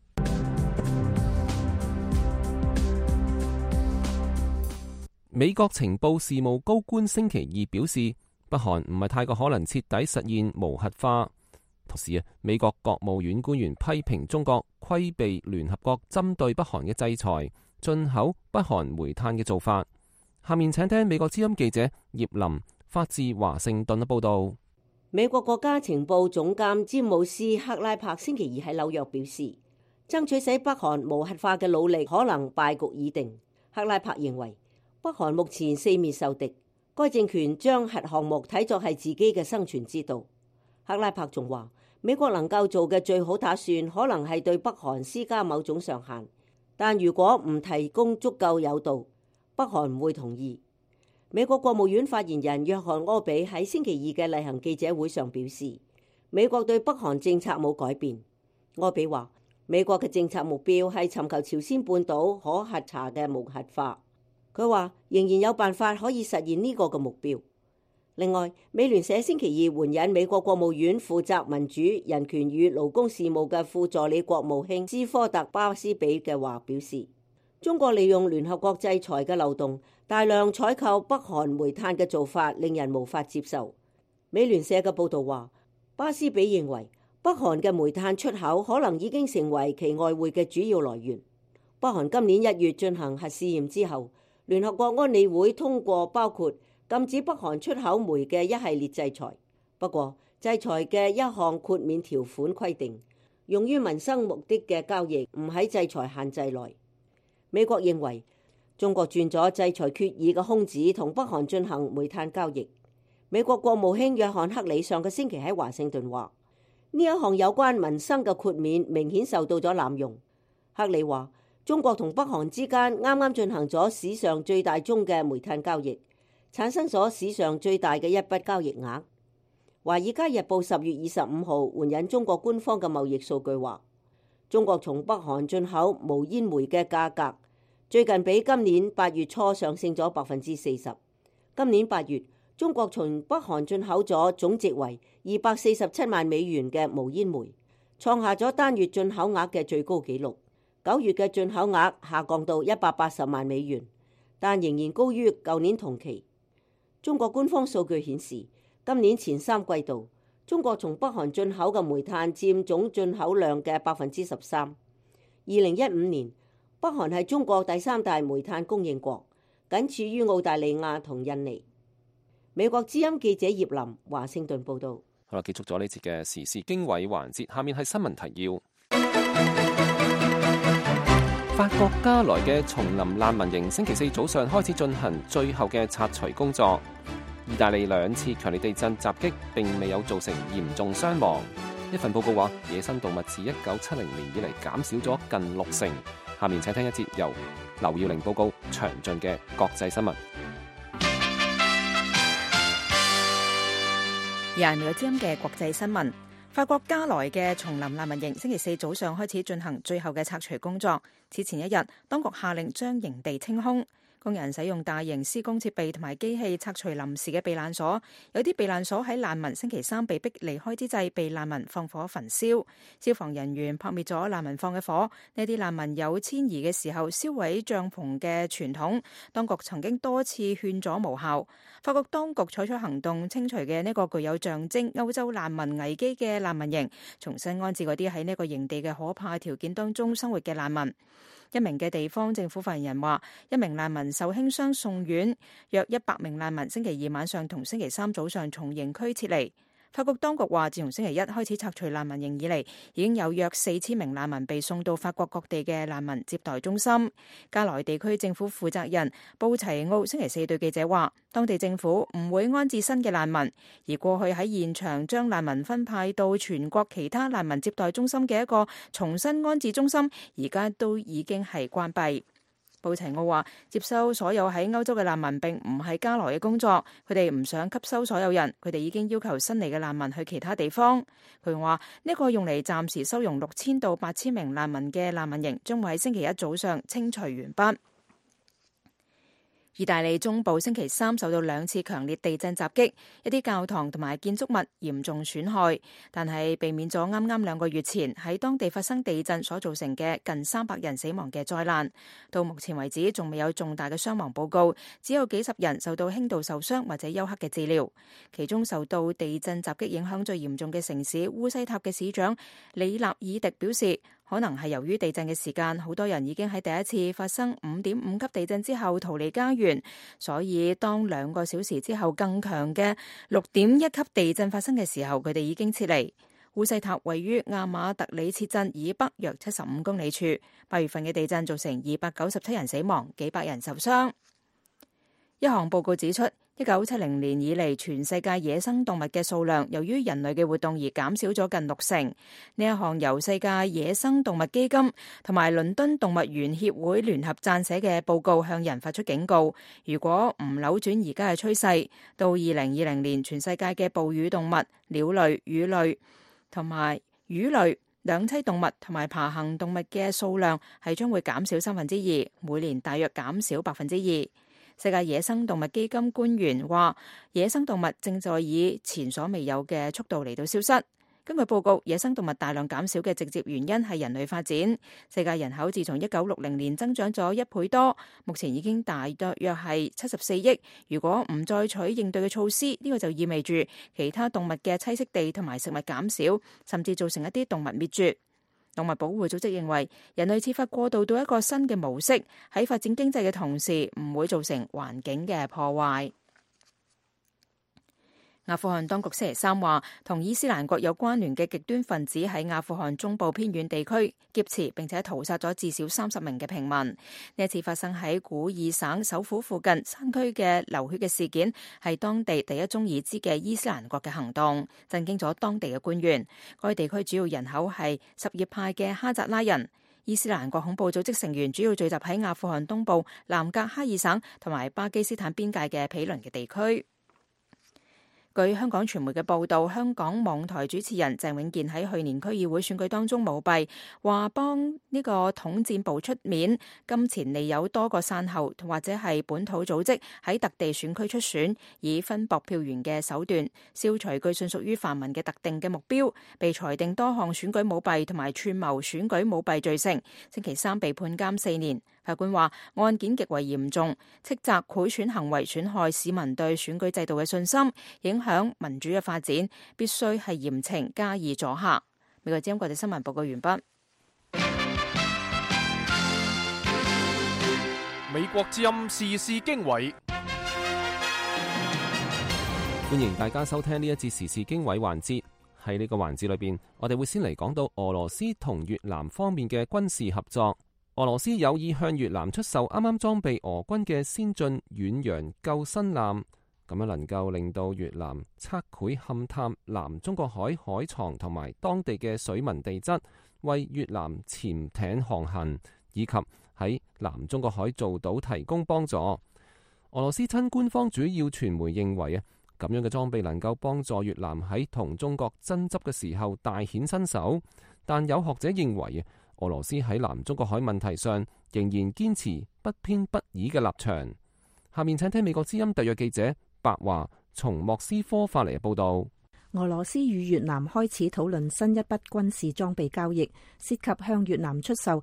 B: 美國情報事務高官星期二表示，北韓唔係太過可能徹底實現無核化。同時美國國務院官員批評中國規避聯合國針對北韓嘅制裁、進口北韓煤炭嘅做法。下面請聽美國之音記者葉林發自華盛頓嘅報道。
K: 美國國家情報總監詹姆斯克拉柏星期二喺紐約表示，爭取使北韓無核化嘅努力可能敗局已定。克拉柏認為，北韓目前四面受敵，該政權將核項目睇作係自己嘅生存之道。克拉柏仲話，美國能夠做嘅最好打算可能係對北韓施加某種上限，但如果唔提供足夠誘導，北韓唔會同意。美國國務院發言人約翰柯比喺星期二嘅例行記者會上表示，美國對北韓政策冇改變。柯比話，美國嘅政策目標係尋求朝鮮半島可核查嘅無核化。佢話仍然有辦法可以實現呢個嘅目標。另外，美聯社星期二援引美國國務院負責民主、人權與勞工事務嘅副助理國務卿斯科特巴斯比嘅話表示，中國利用聯合國制裁嘅漏洞，大量採購北韓煤炭嘅做法令人無法接受。美聯社嘅報導話，巴斯比認為北韓嘅煤炭出口可能已經成為其外匯嘅主要來源。北韓今年1月進行核試驗之後，聯合國安理會通過包括禁止北韓出口煤嘅一系列制裁。不過，制裁嘅一項豁免條款規定，用於民生目的嘅交易唔喺制裁限制內。美國認為中國鑽咗制裁決議嘅空子，同北韓進行煤炭交易。美國國務卿約翰克里上個星期喺華盛頓話， 呢一項有關民生嘅豁免明顯受到咗濫用。克里話，中國同北韓之間啱啱進行咗史上最大宗嘅煤炭交易，產生咗史上最大嘅一筆交易額。華爾街日報10月25號援引中國官方嘅貿易數據話，中國從北韓進口無煙煤嘅價格最近比今年8月初上升咗40%。今年8月，中國從北韓進口咗總值為247萬美元嘅無煙煤，創下咗單月進口額嘅最高紀錄。9月嘅進口額下降到180萬美元，但仍然高於舊年同期。中國官方數據顯示，今年前3季度，中國從北韓進口嘅煤炭佔總進口量嘅13%。2015年，北韓係中國第3大煤炭供應國，僅次於澳大利亞同印尼。美國之音記者葉林華盛頓報道。
B: 好啦，結束咗呢節嘅時事經緯環節，下面係新聞提要。法國加來嘅叢林難民營星期4早上開始進行最後嘅拆除工作。意大利2次強烈地震襲擊並未有造成嚴重傷亡。一份報告話，野生動物自1970年以嚟減少咗近60%。下面請聽一節由劉耀玲報告詳盡嘅國際新聞。
D: 美國之音嘅國際新聞。法國加來嘅叢林難民營星期4早上開始進行最後嘅拆除工作。此前一日，當局下令將營地清空，工人使用大型施工設備同埋機器拆除臨時嘅避難所。有啲避難所喺難民星期3被逼離開之際，被難民放火焚燒。消防人員撲滅咗難民放嘅火。呢啲難民有遷移嘅時候燒毀帳篷嘅傳統，當局曾經多次勸阻無效。法國當局採取行動清除嘅呢個具有象徵歐洲難民危機嘅難民營，重新安置嗰啲喺呢個營地嘅可怕條件當中生活嘅難民。一名嘅地方政府發言人話，一名難民受輕傷送院，約100名難民星期2晚上同星期3早上從營區撤離。法國當局話，自從星期1開始拆除難民營以嚟，已經有約4000名難民被送到法國各地嘅難民接待中心。加來地區政府負責人布齊奧星期4對記者話，當地政府唔會安置新嘅難民，而過去喺現場將難民分派到全國其他難民接待中心嘅一個重新安置中心，而家都已經係關閉。布齊奧話，接收所有喺歐洲嘅難民並唔係加來嘅工作，佢哋唔想吸收所有人，佢哋已經要求新嚟嘅難民去其他地方。佢話呢個用嚟暫時收容6000到8000名難民嘅難民營將會喺星期1早上清除完畢。意大利中部星期3受到2次強烈地震襲擊，一啲教堂同埋建築物嚴重損害，但係避免咗啱啱2個月前喺當地發生地震所造成嘅近300人死亡嘅災難。到目前為止，仲未有重大嘅傷亡報告，只有幾十人受到輕度受傷或者休克嘅治療。其中受到地震襲擊影響最嚴重嘅城市烏西塔嘅市長里納爾迪表示，可能係由於地震嘅時間，好多人已經喺第一次發生5.5級地震之後逃離家園，所以當2個小時之後更強嘅6.1級地震發生嘅時候，佢哋已經撤離。烏西塔位於亞馬特里切鎮以北約75公里處。8月份嘅地震造成297人死亡，幾百人受傷。一項報告指出，1970年以嚟，全世界野生動物嘅數量由於人類嘅活動而減少咗近60%。呢一項由世界野生動物基金同埋倫敦動物園協會聯合撰寫嘅報告向人發出警告，如果唔扭轉而家嘅趨勢，到2020年，全世界嘅哺乳動物、鳥類、魚類同埋魚類、兩棲動物同埋爬行動物嘅數量係將會減少2%，每年大約減少2%。世界野生動物基金官員話，野生動物正在以前所未有嘅速度嚟到消失。根據報告，野生動物大量減少嘅直接原因係人類發展。世界人口自從1960年增長咗1倍多，目前已經大約係74億。如果唔再採應對嘅措施，呢個就意味住其他動物嘅棲息地同埋食物減少，甚至造成一啲動物滅絕。動物保護組織認為，人類設法過渡到一個新嘅模式，喺發展經濟嘅同時，唔會造成環境嘅破壞。 阿富汗當局星期三話，同伊斯蘭國有關聯嘅極端分子喺阿富汗中部偏遠地區劫持並且屠殺咗至少30名嘅平民。呢一次發生喺古爾省首府附近山區嘅流血嘅事件，係當地第一宗已知嘅伊斯蘭國嘅行動，震驚咗當地嘅官員。該地區主要人口係什葉派嘅哈扎拉人。伊斯蘭國恐怖組織成員主要聚集喺阿富汗東部南格哈爾省同埋巴基斯坦邊界嘅毗鄰嘅地區。據香港傳媒嘅報道，香港網台主持人鄭永健喺去年區議會選舉當中舞弊，話幫呢個統戰部出面，金錢利誘多個散後或者係本土組織喺特地選區出選，以分薄票源嘅手段消除據信屬於泛民嘅特定嘅目標，被裁定多項選舉舞弊同埋串謀選舉舞弊罪成，星期三被判監4年。法官話案件極為嚴重，斥責賄選行為損害市民對選舉制度嘅信心，影響民主嘅發展，必須係嚴懲加以阻嚇。美國之音國際新聞報告完畢。
A: 美國之音時事經緯，
B: 歡迎大家收聽呢一節時事經緯環節。喺呢個環節裏邊，我哋會先嚟講到俄羅斯同越南方面嘅軍事合作。俄羅斯有意向越南出售啱啱裝備俄軍嘅先進遠洋救生艦，咁樣能夠令到越南測繪勘探南中國海海床同埋當地嘅水文地質，為越南潛艇航行以及喺南中國海造島提供幫助。俄羅斯親官方主要傳媒認為咁樣嘅裝備能夠幫助越南喺同中國爭執嘅時候大顯身手，但有學者認為俄羅斯喺南中國海問題上仍然堅持不偏不倚嘅立場。下面請聽美國之音特約記者白華從莫斯科發嚟嘅報道。
H: 俄羅斯與越南開始討論新一筆軍事裝備交易，涉及向越南出售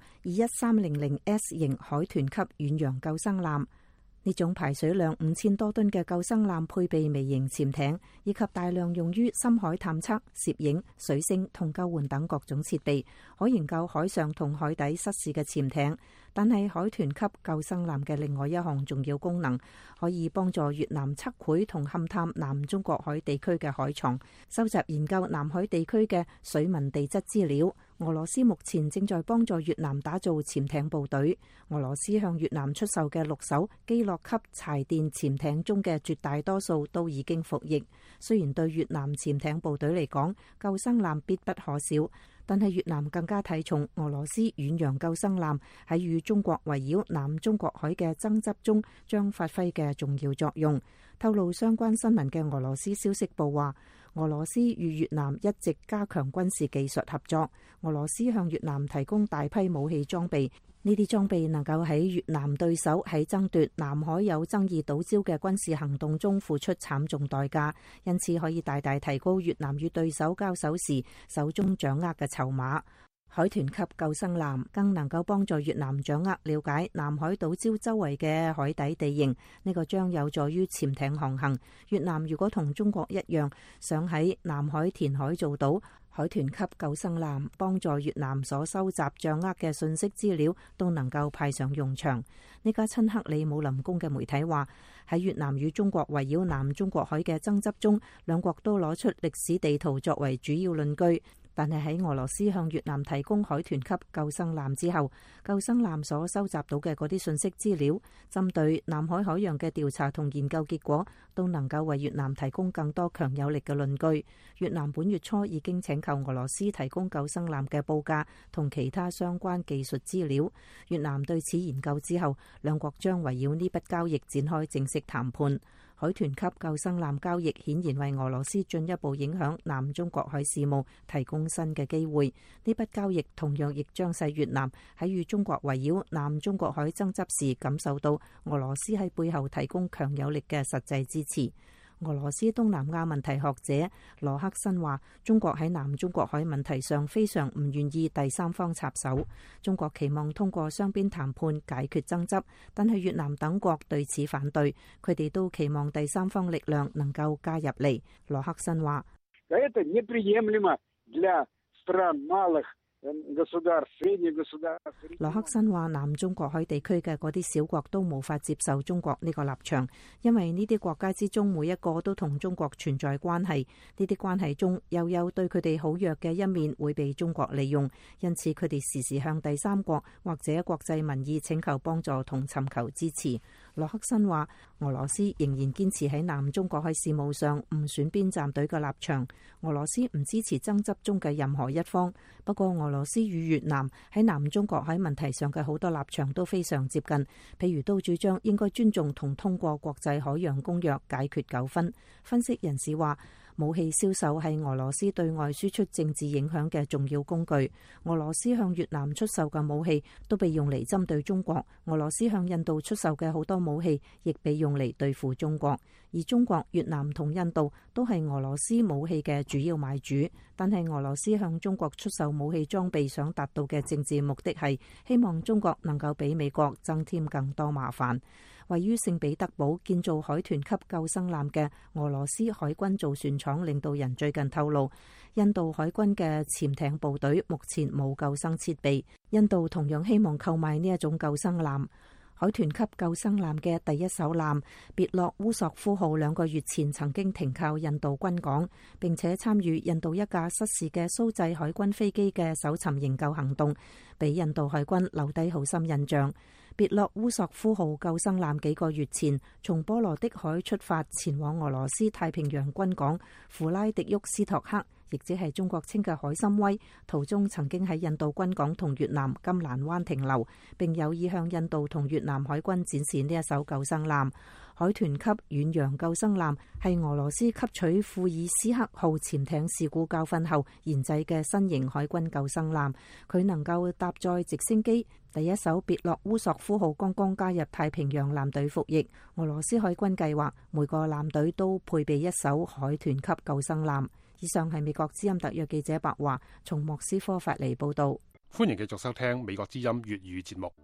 H: 21300S 型海豚級遠洋救生艦。呢種排水量5000多噸嘅救生艦配備微型潛艇，以及大量用於深海探測、攝影、水星同救援等各種設備，可研究海上同海底失事嘅潛艇。但係海豚級救生艦嘅另外一項重要功能，可以幫助越南測繪同勘探南中國海地區嘅海床，收集研究南海地區嘅水文地質資料。俄羅斯目前正在幫助越南打造潛艇部隊。俄羅斯向越南出售嘅6艘基洛級柴電潛艇中嘅絕大多數都已經服役。雖然對越南潛艇部隊嚟講，救生艦必不可少，但係越南更加睇重俄羅斯遠洋救生艦喺與中國圍繞南中國海嘅爭執中將發揮嘅重要作用。透露相關新聞嘅俄羅斯消息報話，俄羅斯與越南一直加強軍事技術合作。俄羅斯向越南提供大批武器裝備，呢啲裝備能夠喺越南對手喺爭奪南海有爭議島礁嘅軍事行動中付出慘重代價，因此可以大大提高越南與對手交手時手中掌握嘅籌碼。海豚級救生艦更能夠幫助越南掌握了解南海島礁周圍嘅海底地形，呢個將有助於潛艇航行。越南如果同中國一樣想喺南海填海造島，海豚級救生艦幫助越南所收集掌握嘅信息資料都能夠派上用場。呢家親克里姆林宮嘅媒體話，喺越南與中國圍繞南中國海嘅爭執中，兩國都攞出歷史地圖作為主要論據。但係喺俄羅斯向越南提供海豚級救生艦之後，救生艦所收集到嘅嗰啲信息資料，針對南海海洋嘅調查同研究結果，都能夠為越南提供更多強有力嘅論據。越南本月初已經請求俄羅斯提供救生艦嘅報價同其他相關技術資料。越南對此研究之後，兩國將圍繞呢筆交易展開正式談判。海豚級救生艦交易顯然為俄羅斯進一步影響南中國海事務提供新嘅機會。呢筆交易同樣亦將使越南喺與中國圍繞南中國海爭執時感受到俄羅斯喺背後提供強有力嘅實際支持。俄羅斯東南亞問題學者羅克申話，中國喺南中國海問題上非常唔願意第三方插手。中國期望通過雙邊談判解決爭執，但係越南等國對此反對，佢哋都期望第三方力量能夠加入嚟。羅克申話， 羅克森話：南中國海地區嘅嗰啲小國都無法接受中國呢個立場，因為呢啲國家之中每一個都同中國存在關係，呢啲關係中又有對佢哋好弱嘅一面會被中國利用，因此佢哋時時向第三國或者國際民意請求幫助同尋求支持。羅克森話：俄羅斯仍然堅持喺南中國海事務上唔選邊站隊嘅立場，俄羅斯唔支持爭執中嘅任何一方。不過俄羅斯與越南喺南中國海問題上嘅好多立場都非常接近，譬如都主張應該尊重同通過國際海洋公約解決糾紛。分析人士話，武器銷售係俄羅斯對外輸出政治影響嘅重要工具。俄羅斯向越南出售嘅武器都被用嚟針對中國，俄羅斯向印度出售嘅好多武器亦被用嚟對付中國。而中國、越南同印度都係俄羅斯武器嘅主要買主，但係俄羅斯向中國出售武器裝備想達到嘅政治目的係希望中國能夠俾美國增添更多麻煩。位於聖彼得堡建造海豚級救生艦嘅俄羅斯海軍造船廠領導人最近透露，印度海軍嘅潛艇部隊目前冇救生設備，印度同樣希望購買呢一種救生艦。海豚級救生艦嘅第一艘艦別洛烏索夫號2個月前曾經停靠印度軍港，並且參與印度一架失事嘅蘇製海軍飛機嘅搜尋營救行動，俾印度海軍留低好深印象。別洛烏索夫號救生艦幾個月前從波羅的海出發，前往俄羅斯太平洋軍港弗拉迪沃斯托克，亦即係中國稱嘅海參崴，途中曾經喺印度軍港同越南金蘭灣停留，並有意向印度同越南海軍展示呢一艘救生艦。海豚級遠洋救生艦係俄羅斯吸取庫爾斯克號潛艇事故教訓後研製嘅新型海軍救生艦，佢能夠搭載直升機。第一艘別洛烏索夫號剛剛加入太平洋艦隊服役，俄羅斯海軍計劃每個艦隊都配備一艘海豚級救生艦。以上係美國之音特約記者白華從莫斯科發嚟報道。
A: 歡迎繼續收聽美國之音粵語節目。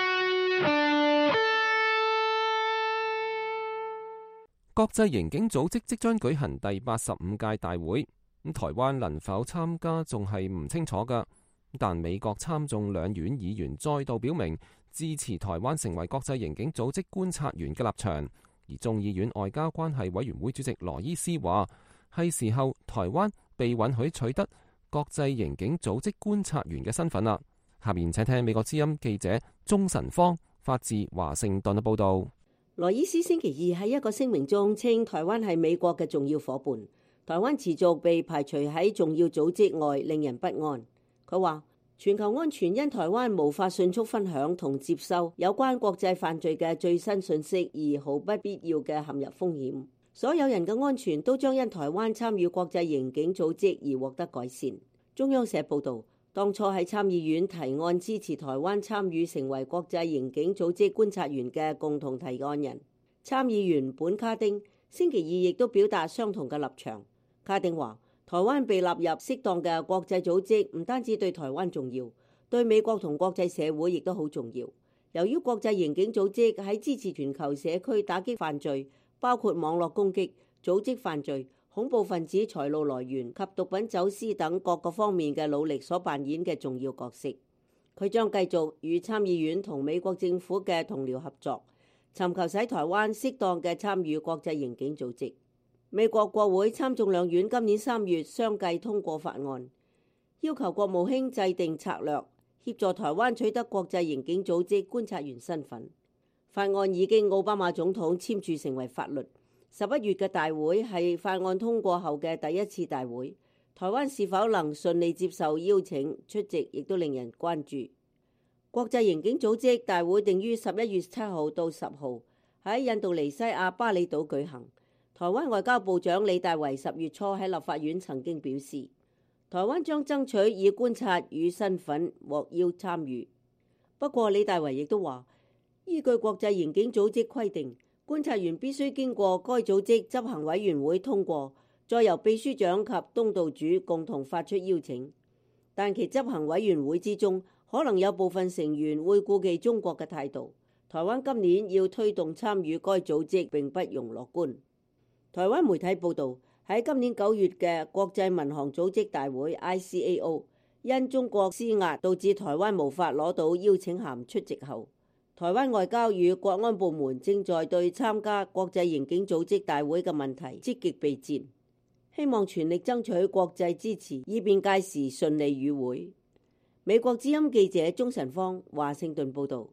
B: 國際刑警組織即將舉行第85屆大會，咁台灣能否參加仲係唔清楚㗎。但美國參眾兩院議員再度表明支持台灣成為國際刑警組織觀察員嘅立場，而眾議院外交關係委員會主席羅伊斯話，係時候台灣被允許取得國際刑警組織觀察員嘅身份啦。下面請聽美國之音記者鍾晨芳發自華盛頓嘅報道。
K: 羅伊斯星期二喺一個聲明中稱，台灣係美國嘅重要夥伴，台灣持續被排除喺重要組織外，令人不安。佢話全球安全因台灣無法迅速分享同接收有關國際犯罪嘅最新信息而毫不必要嘅陷入風險。所有人嘅安全都將因台灣參與國際刑警組織而獲得改善。中央社報導，當初喺參議院提案支持台灣參與成為國際刑警組織觀察員嘅共同提案人參議員本卡丁星期二亦都表達相同嘅立場。卡丁話，台灣被納入適當嘅國際組織，唔單止對台灣重要，對美國同國際社會亦都好重要。由於國際刑警組織喺支持全球社區打擊犯罪，包括網絡攻擊、組織犯罪、恐怖分子財路來源及毒品走私等各個方面嘅努力所扮演嘅重要角色，佢將繼續與參議院同美國政府嘅同僚合作，尋求使台灣適當嘅參與國際刑警組織。美國國會參眾兩院今年3月相繼通過法案，要求國務卿制定策略，協助台灣取得國際刑警組織觀察員身份。法案已經奧巴馬總統簽署成為法律。11月嘅大會係法案通過後嘅第一次大會，台灣是否能順利接受邀請出席，亦都令人關注。國際刑警組織大會定於11月7號到10號喺印度尼西亞巴厘島舉行。台灣外交部長李大維10月初喺立法院曾經表示，台灣將爭取以觀察與身份獲邀參與。不過李大維亦都話，依據國際刑警組織規定，觀察員必須經過該組織執行委員會通過，再由秘書長及東道主共同發出邀請。但其執行委員會之中，可能有部分成員會顧忌中國嘅態度。台灣今年要推動參與該組織並不容樂觀。台灣媒體報導，喺今年9月嘅國際民航組織大會 ICAO， 因中國施壓導致台灣無法攞到邀請函出席後，台灣外交與國安部門正在對參加國際刑警組織大會嘅問題積極備戰，希望全力爭取國際支持，以便屆時順利與會。美國之音記者鍾晨芳華盛頓報導。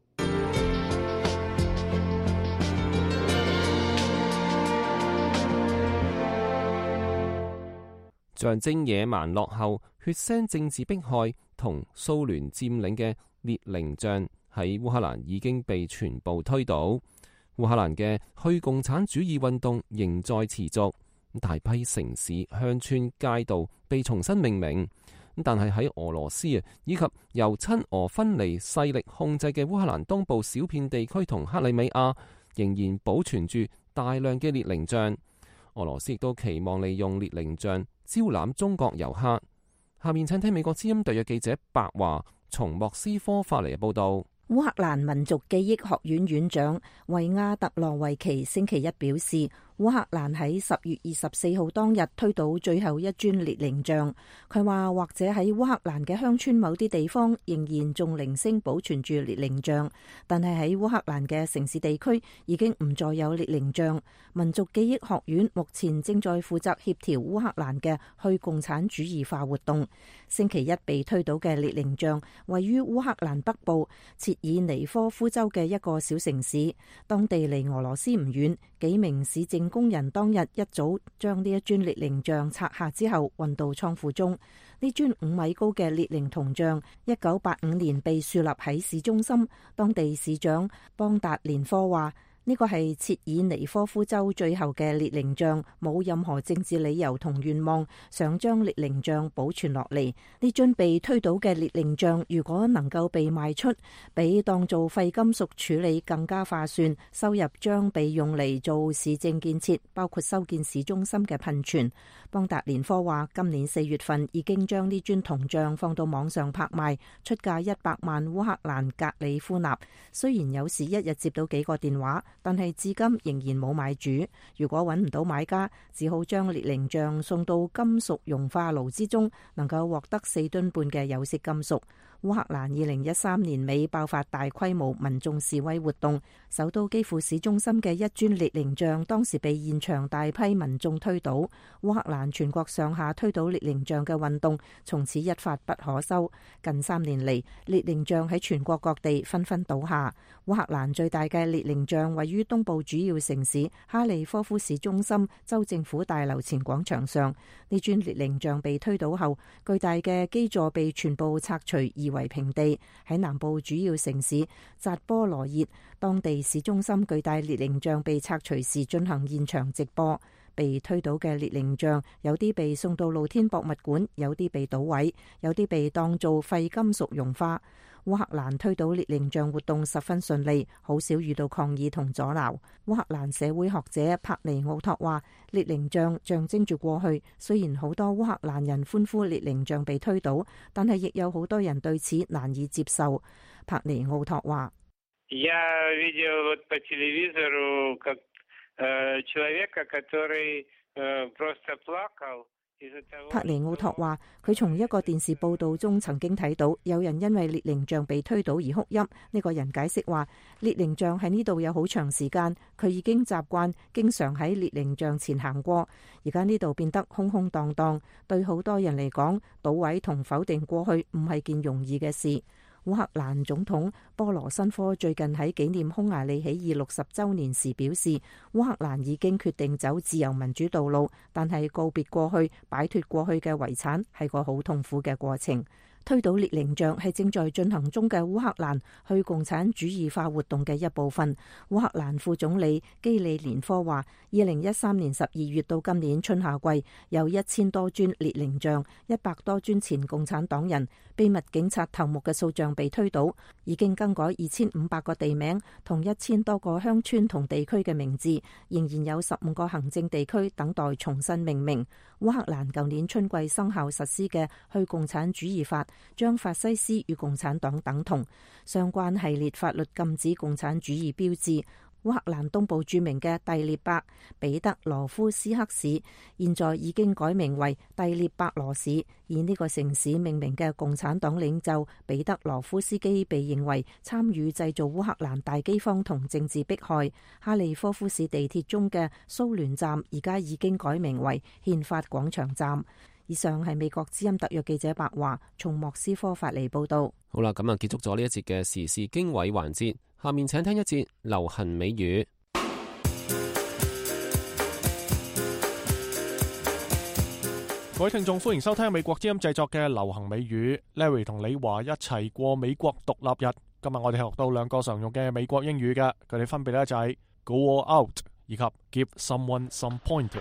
B: 象徵野蠻落後、血腥政治迫害同蘇聯佔領嘅列寧像喺烏克蘭已經被全部推倒。烏克蘭嘅去共產主義運動仍在持續，大批城市、鄉村、街道被重新命名。但係喺俄羅斯以及由親俄分離勢力控制嘅烏克蘭東部小片地區同克里米亞，仍然保存住大量嘅列寧像。俄羅斯亦都期望利用列寧像招攬中國遊客。下面請聽美國之音特約記者白華從莫斯科發嚟嘅報道。
H: 烏克蘭民族記憶學院院長維亞特洛維奇星期一表示，烏克蘭喺10月24號當日推倒最後一尊列寧像。佢話或者喺烏克蘭嘅鄉村某啲地方仍然仲零星保存住列寧像，但係喺烏克蘭嘅城市地區已經唔再有列寧像。民族記憶學院目前正在負責協調烏克蘭嘅去共產主義化活動。星期一被推倒嘅列寧像位於烏克蘭北部切爾尼科夫州嘅一個小城市，當地離俄羅斯唔遠。幾名市政工人當日一早將呢一尊列寧像拆下之後運到倉庫中。呢尊5米高嘅列寧銅像1985年被樹立喺市中心。當地市長邦達連科話，呢個係切爾尼科夫州最後嘅列寧像，冇任何政治理由同願望想將列寧像保存落嚟。呢尊被推倒嘅列寧像如果能夠被賣出，比當做廢金屬處理更加划算，收入將被用嚟做市政建設，包括修建市中心嘅噴泉。邦達連科話，今年4月份已經將呢尊銅像放到網上拍賣，出價100萬烏克蘭格里夫納。雖然有時一日接到幾個電話，但係至今仍然冇買主。如果揾唔到買家，只好將列寧像送到金屬融化爐之中，能夠獲得4噸半嘅有色金屬。烏克蘭2013年尾爆發大規模民眾示威活動，首都基輔市中心嘅一尊列寧像當時被現場大批民眾推倒。烏克蘭全國上下推倒列寧像嘅運動從此一發不可收。近3年嚟，列寧像喺全國各地紛紛倒下。烏克蘭最大嘅列寧像位於東部主要城市哈利科夫市中心州政府大樓前廣場上。呢尊列寧像被推倒後，巨大嘅基座被全部拆除，夷為平地。喺南部主要城市扎波羅熱，當地市中心巨大列寧像被拆除時進行現場直播。被推倒嘅列寧像有啲被送到露天博物館，有啲被搗毀，有啲被當做廢金屬融化。烏克蘭推倒列寧像活動十分順利，好少遇到抗議同阻撓。烏克蘭社會學者帕尼奧托話，列寧像象徵住過去，雖然好多烏克蘭人歡呼列寧像被推倒，但係亦有好多人對此難以接受。帕尼奧托話，帕尼奧托話，佢從一個電視報道中曾經睇到有人因為列寧像被推倒而哭泣。呢個人解釋話，列寧像喺呢度有好長時間，佢已經習慣經常喺列寧像前行過，而家呢度變得空空蕩蕩，對好多人嚟講，搗毀同否定過去唔係件容易嘅事。烏克蘭總統波羅申科最近喺紀念匈牙利起義60週年時表示，烏克蘭已經決定走自由民主道路，但係告別過去、擺脫過去嘅遺產係個好痛苦嘅過程。推倒列寧像係正在進行中嘅烏克蘭去共產主義化活動嘅一部分。烏克蘭副總理基利連科話，2013年12月到今年春夏季，有1000多尊列寧像、100多尊前共產黨人、秘密警察頭目嘅塑像被推倒，已經更改2500個地名同1000多個鄉村同地區嘅名字，仍然有15個行政地區等待重新命名。烏克蘭舊年春季生效實施嘅去共產主義法，將法西斯與共產黨等同，相關系列法律禁止共產主義標誌。 烏克蘭東部著名嘅第聶伯彼得羅夫斯克市，現在已經改名為第聶伯羅市，以呢個城市命名嘅共產黨領袖彼得羅夫斯基被認為參與製造烏克蘭大饑荒同政治迫害。哈利科夫市地鐵中嘅蘇聯站而家已經改名為憲法廣場站。以上係美國之音特約記者白華從莫斯科發嚟報道。
B: 好啦，咁啊結束咗呢一節嘅時事經緯環節，下面請聽一節流行美語。
A: 各位聽眾，歡迎收聽美國之音製作嘅流行美語。Larry 同李華一齊過美國獨立日。今日我哋學到兩個常用嘅美國英語嘅，佢哋分別咧就係 Go all out 以及 Give someone some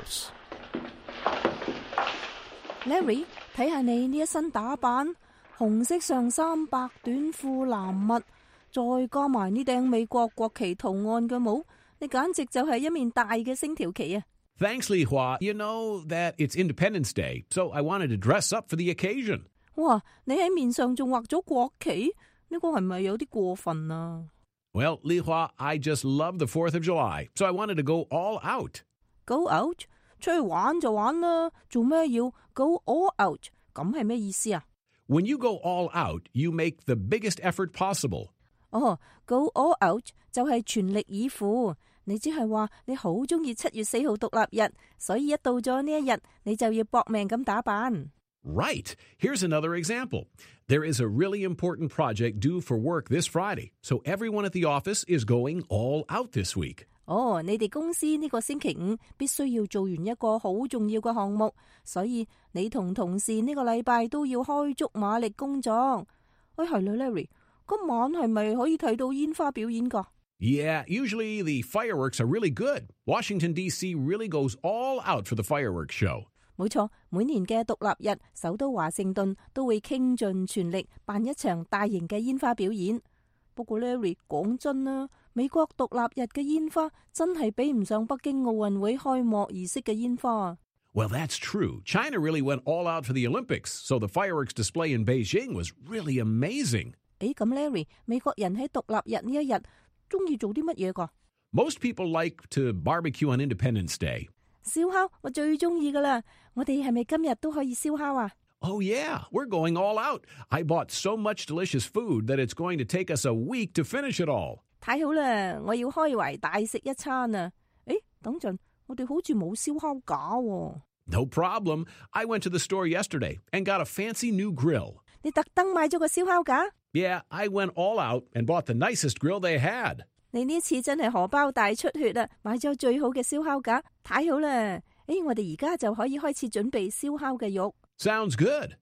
A: pointers。Larry，
H: 睇下你呢一身打扮，紅色上衫、白短褲、藍襪，再加埋呢頂美國國旗圖案嘅帽，你簡直就係一面大嘅星條旗啊！
L: Thanks, Li Hua. You know that it's Independence Day, so I wanted to dress up for the occasion.
H: 哇，你喺面上仲畫咗國旗，呢個係咪有啲過分啊？
L: Well, Li Hua, I just love the 4th of July, so I wanted to go all out.
H: Go out？ 出去玩就玩啦，做咩要 go all out？ 咁係咩意思啊？
L: When you go all out, you make the biggest effort possible.
H: 哦， go all out 就係全力以赴。你只係話你好鍾意7月4號獨立日，所以一到咗呢一日，你就要搏命咁打扮。
L: Right. Here's another example. There is a really important project due for work this Friday, so everyone at the office is going all out this week.
H: 哦，你哋公司呢個星期五必須要做完一個好重要嘅項目，所以你同同事呢個禮拜都要開足馬力工作。係啦 ，Larry， 今晚係咪可以睇到煙花表演㗎？
L: Yeah, usually the fireworks are really good. Washington, D.C. really goes all out for the fireworks show.
H: 冇錯，每年嘅獨立日，首都華盛頓都會傾盡全力辦一場大型嘅煙花表演。不過 Larry， 講真啦，美國獨立日嘅煙花真係比唔上北京奧運會開幕儀式嘅煙花。
L: Well, that's true. China really went all out for the Olympics, so the fireworks display in Beijing was really amazing.
H: 咁 Larry， 美國人喺獨立日呢一日中意做啲乜嘢㗎？
L: Most people like to barbecue on Independence Day.
H: 燒烤我最中意噶啦，我哋係咪今日都可以燒烤啊？
L: Oh yeah, we're going all out. I bought so much delicious food that it's going to take us a week to finish it all.
H: 太好啦，我要開懷大食一餐啊！等陣，我哋好似冇燒烤架喎。
L: No problem. I went to the store yesterday and got a fancy new grill.
H: 你特登買咗個燒烤架？
L: Yeah, I went all out and bought the nicest grill they had.
H: 你呢次真係荷包大出血啊！買咗最好嘅燒烤架，太好啦！我哋而家就可以開始準備燒烤嘅肉。
L: Sounds good.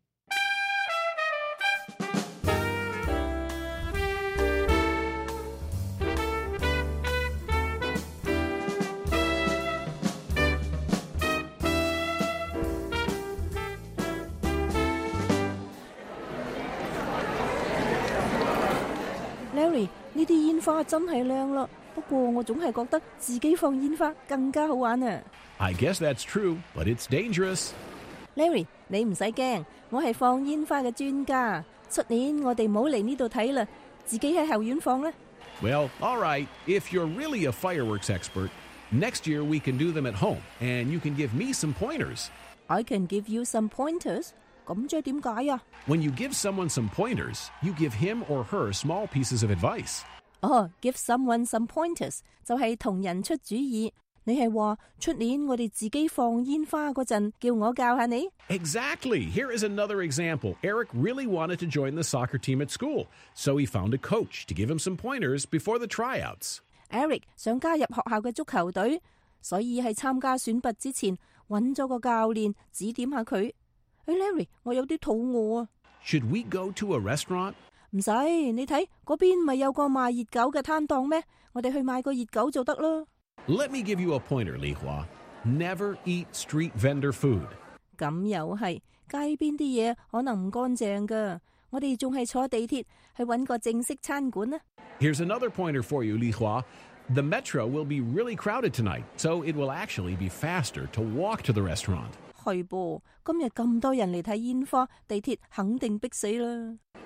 H: Larry， 呢啲煙花真係靚啦，不過我總係覺得自己放煙花更加好玩啊。
L: I guess that's true, but it's dangerous.
H: Larry， 你唔使驚，我係放煙花嘅專家。出年我哋唔好嚟呢度睇啦，自己喺後院放啦。
L: Well, all right. If you're really a fireworks expert, next year we can do them at home, and you can give me some pointers.
H: I can give you some pointers. 咁即係點解啊？
L: When you give someone some pointers, you give him or her small pieces of advice.
H: Give someone some pointers 就係同人出主意。你係話出年我哋自己放煙花嗰陣，叫我教下你？
L: Exactly. Here is another example. Eric really wanted to join the soccer team at school, so he found a coach to give him some pointers before the tryouts.
H: Eric 想加入學校嘅足球隊，所以喺參加選拔之前揾咗個教練指點下佢。Larry， 我有啲肚餓啊。
L: Should we go to a restaurant?
H: 唔使，你睇嗰邊咪有個賣熱狗嘅攤檔咩？我哋去買個熱狗就得啦。
L: Let me give you a pointer, Li Hua. Never eat street vendor food.
H: 咁又係，街邊啲嘢可能唔乾淨噶。我哋仲係坐地鐵去揾個正式餐館啊。
L: Here's another pointer for you, Li Hua. The metro will be really crowded tonight, so it will actually be faster to walk to the restaurant.
H: 係噃，今日咁多人嚟睇煙花，地鐵肯定逼死啦。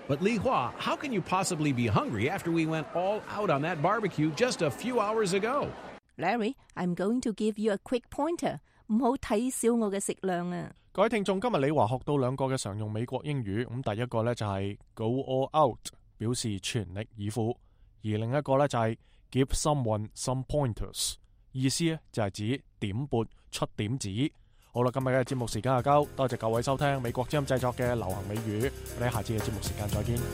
L: But Li Hua, how can you possibly be hungry after we went all out on that barbecue just a few hours ago?
D: Larry, I'm going to give you a quick pointer. 唔好睇小我嘅食量啊！
A: 各位聽眾，今日李華學到兩個嘅常用美國英語，咁第一個呢就係 go all out， 表示全力以赴，而另一個呢就係 give someone some pointers， 意思呢就係指點撥出點子。好啦，今日嘅節目時間就夠，多謝各位收聽美國之音製作嘅流行美語，我哋下次嘅節目時間再見。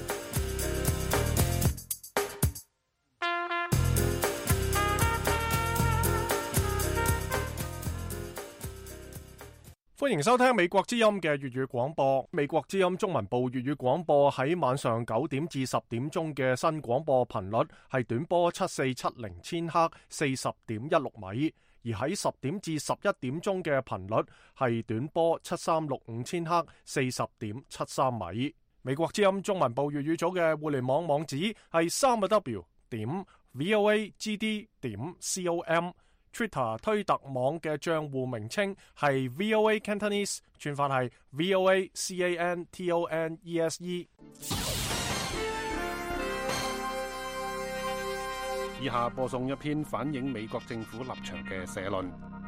A: 歡迎收聽美國之音嘅粵語廣播。美國之音中文部粵語廣播喺晚上9點至10點鐘嘅新廣播頻率係短波7470千赫40.16米，而喺10點至11點鐘嘅頻率係短波7365千赫40.73米。美國之音中文部粵語組嘅互聯網網址係3w.voagd.com。Twitter 推特網嘅賬戶名稱係 VOA Cantonese， 串法係 VOA CANTONESE。
M: 以下播送一篇反映美國政府立場嘅社論。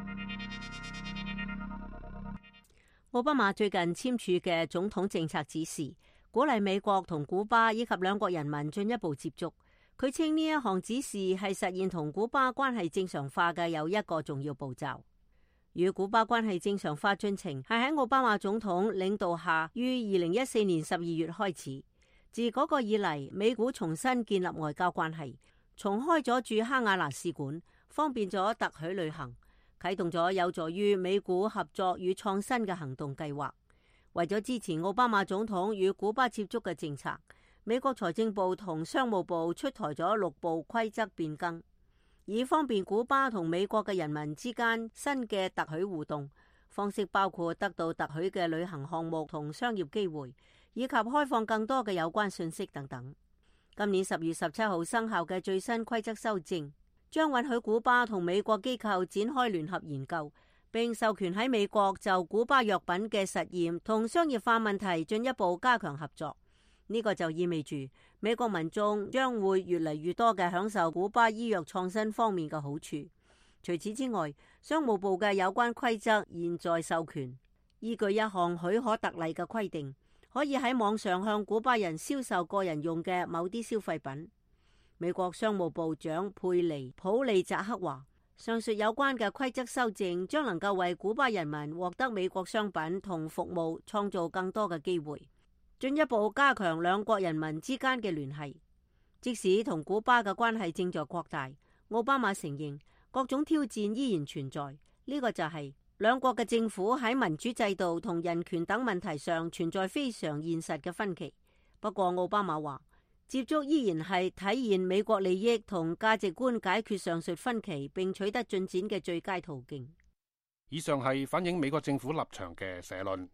K: 奧巴馬最近簽署嘅總統政策指示，鼓勵美國同古巴以及兩國人民進一步接觸。佢稱呢一項指示係實現同古巴關係正常化嘅又一個重要步驟。與古巴關係正常化進程係喺奧巴馬總統領導下於2014年12月開始。自嗰個以嚟，美古重新建立外交關係，重開咗駐哈瓦那使館，方便咗特許旅行，啟動咗有助於美古合作與創新嘅行動計劃。為咗支持奧巴馬總統與古巴接觸嘅政策，美國財政部同商務部出台咗6部規則變更，以方便古巴同美國嘅人民之間新嘅特許互動方式，包括得到特許嘅旅行項目同商業機會，以及開放更多嘅有關信息等等。今年10月17號生效嘅最新規則修正，將允許古巴同美國機構展開聯合研究，並授權喺美國就古巴藥品嘅實驗同商業化問題進一步加強合作。呢個就意味住美國民眾將會越嚟越多嘅享受古巴醫藥創新方面嘅好處。除此之外，商務部嘅有關規則現在授權，依據一項許可特例嘅規定，可以喺網上向古巴人銷售個人用嘅某啲消費品。美國商務部長佩尼普利扎克話，上述有關嘅規則修正將能夠為古巴人民獲得美國商品同服務創造更多嘅機會，進一步加強兩國人民之間嘅聯繫。即使同古巴嘅關係正在擴大，奧巴馬承認各種挑戰依然存在。呢個就係兩國嘅政府喺民主制度同人權等問題上存在非常現實嘅分歧。不過奧巴馬話，接觸依然係體現美國利益同價值觀解決上述分歧並取得進展嘅最佳途徑。
M: 以上係反映美國政府立場嘅社論。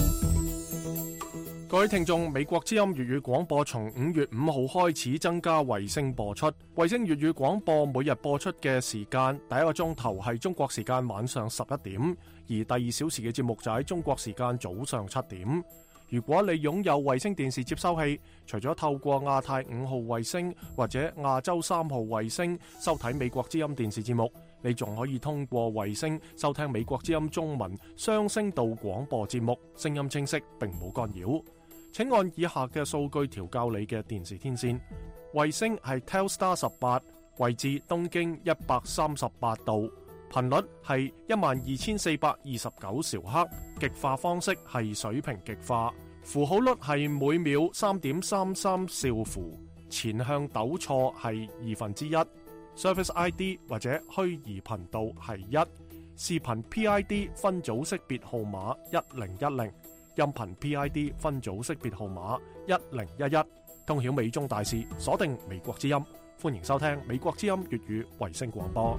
A: 各位聽眾，美國之音粵語廣播從5月5號開始增加衛星播出。衛星粵語廣播每日播出嘅時間，第一個鐘頭係中國時間晚上11點，而第2小時嘅節目就喺中國時間早上7點。如果你擁有衛星電視接收器，除咗透過亞太5號衛星或者亞洲3號衛星收睇美國之音電視節目，你仲可以通過衛星收聽美國之音中文雙聲道廣播節目，聲音清晰並冇干擾。請按以下嘅數據調校你嘅電視天線。衛星係 Telstar 18，位置東經138度，頻率係12429兆赫，極化方式係水平極化，符號率係每秒3.33兆符，前向抖錯係1/2， Service ID 或者虛擬頻道係1，視頻 PID 分組識別號碼1010。音頻 PID 分組識別號碼1011，通曉美中大事，鎖定美國之音。歡迎收聽美國之音粵語衛星廣播。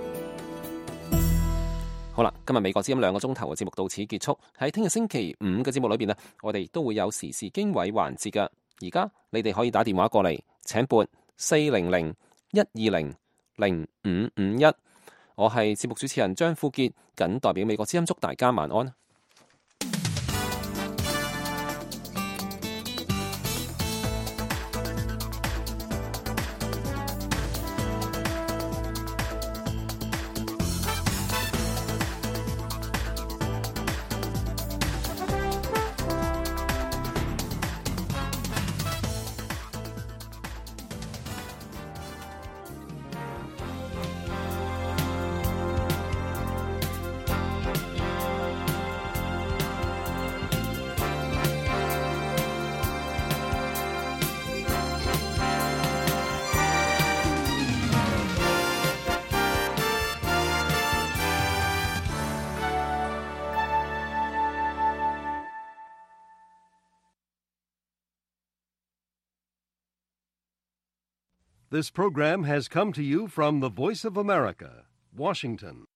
B: 好啦，今日美國之音2個鐘頭嘅節目到此結束。喺聽日星期5嘅節目裏邊呢，我哋都會有時事經緯環節㗎。而家你哋可以打電話過嚟，請撥400-120-0551。我係節目主持人張富傑，謹代表美國之音祝大家晚安。
N: This program has come to you from the Voice of America, Washington.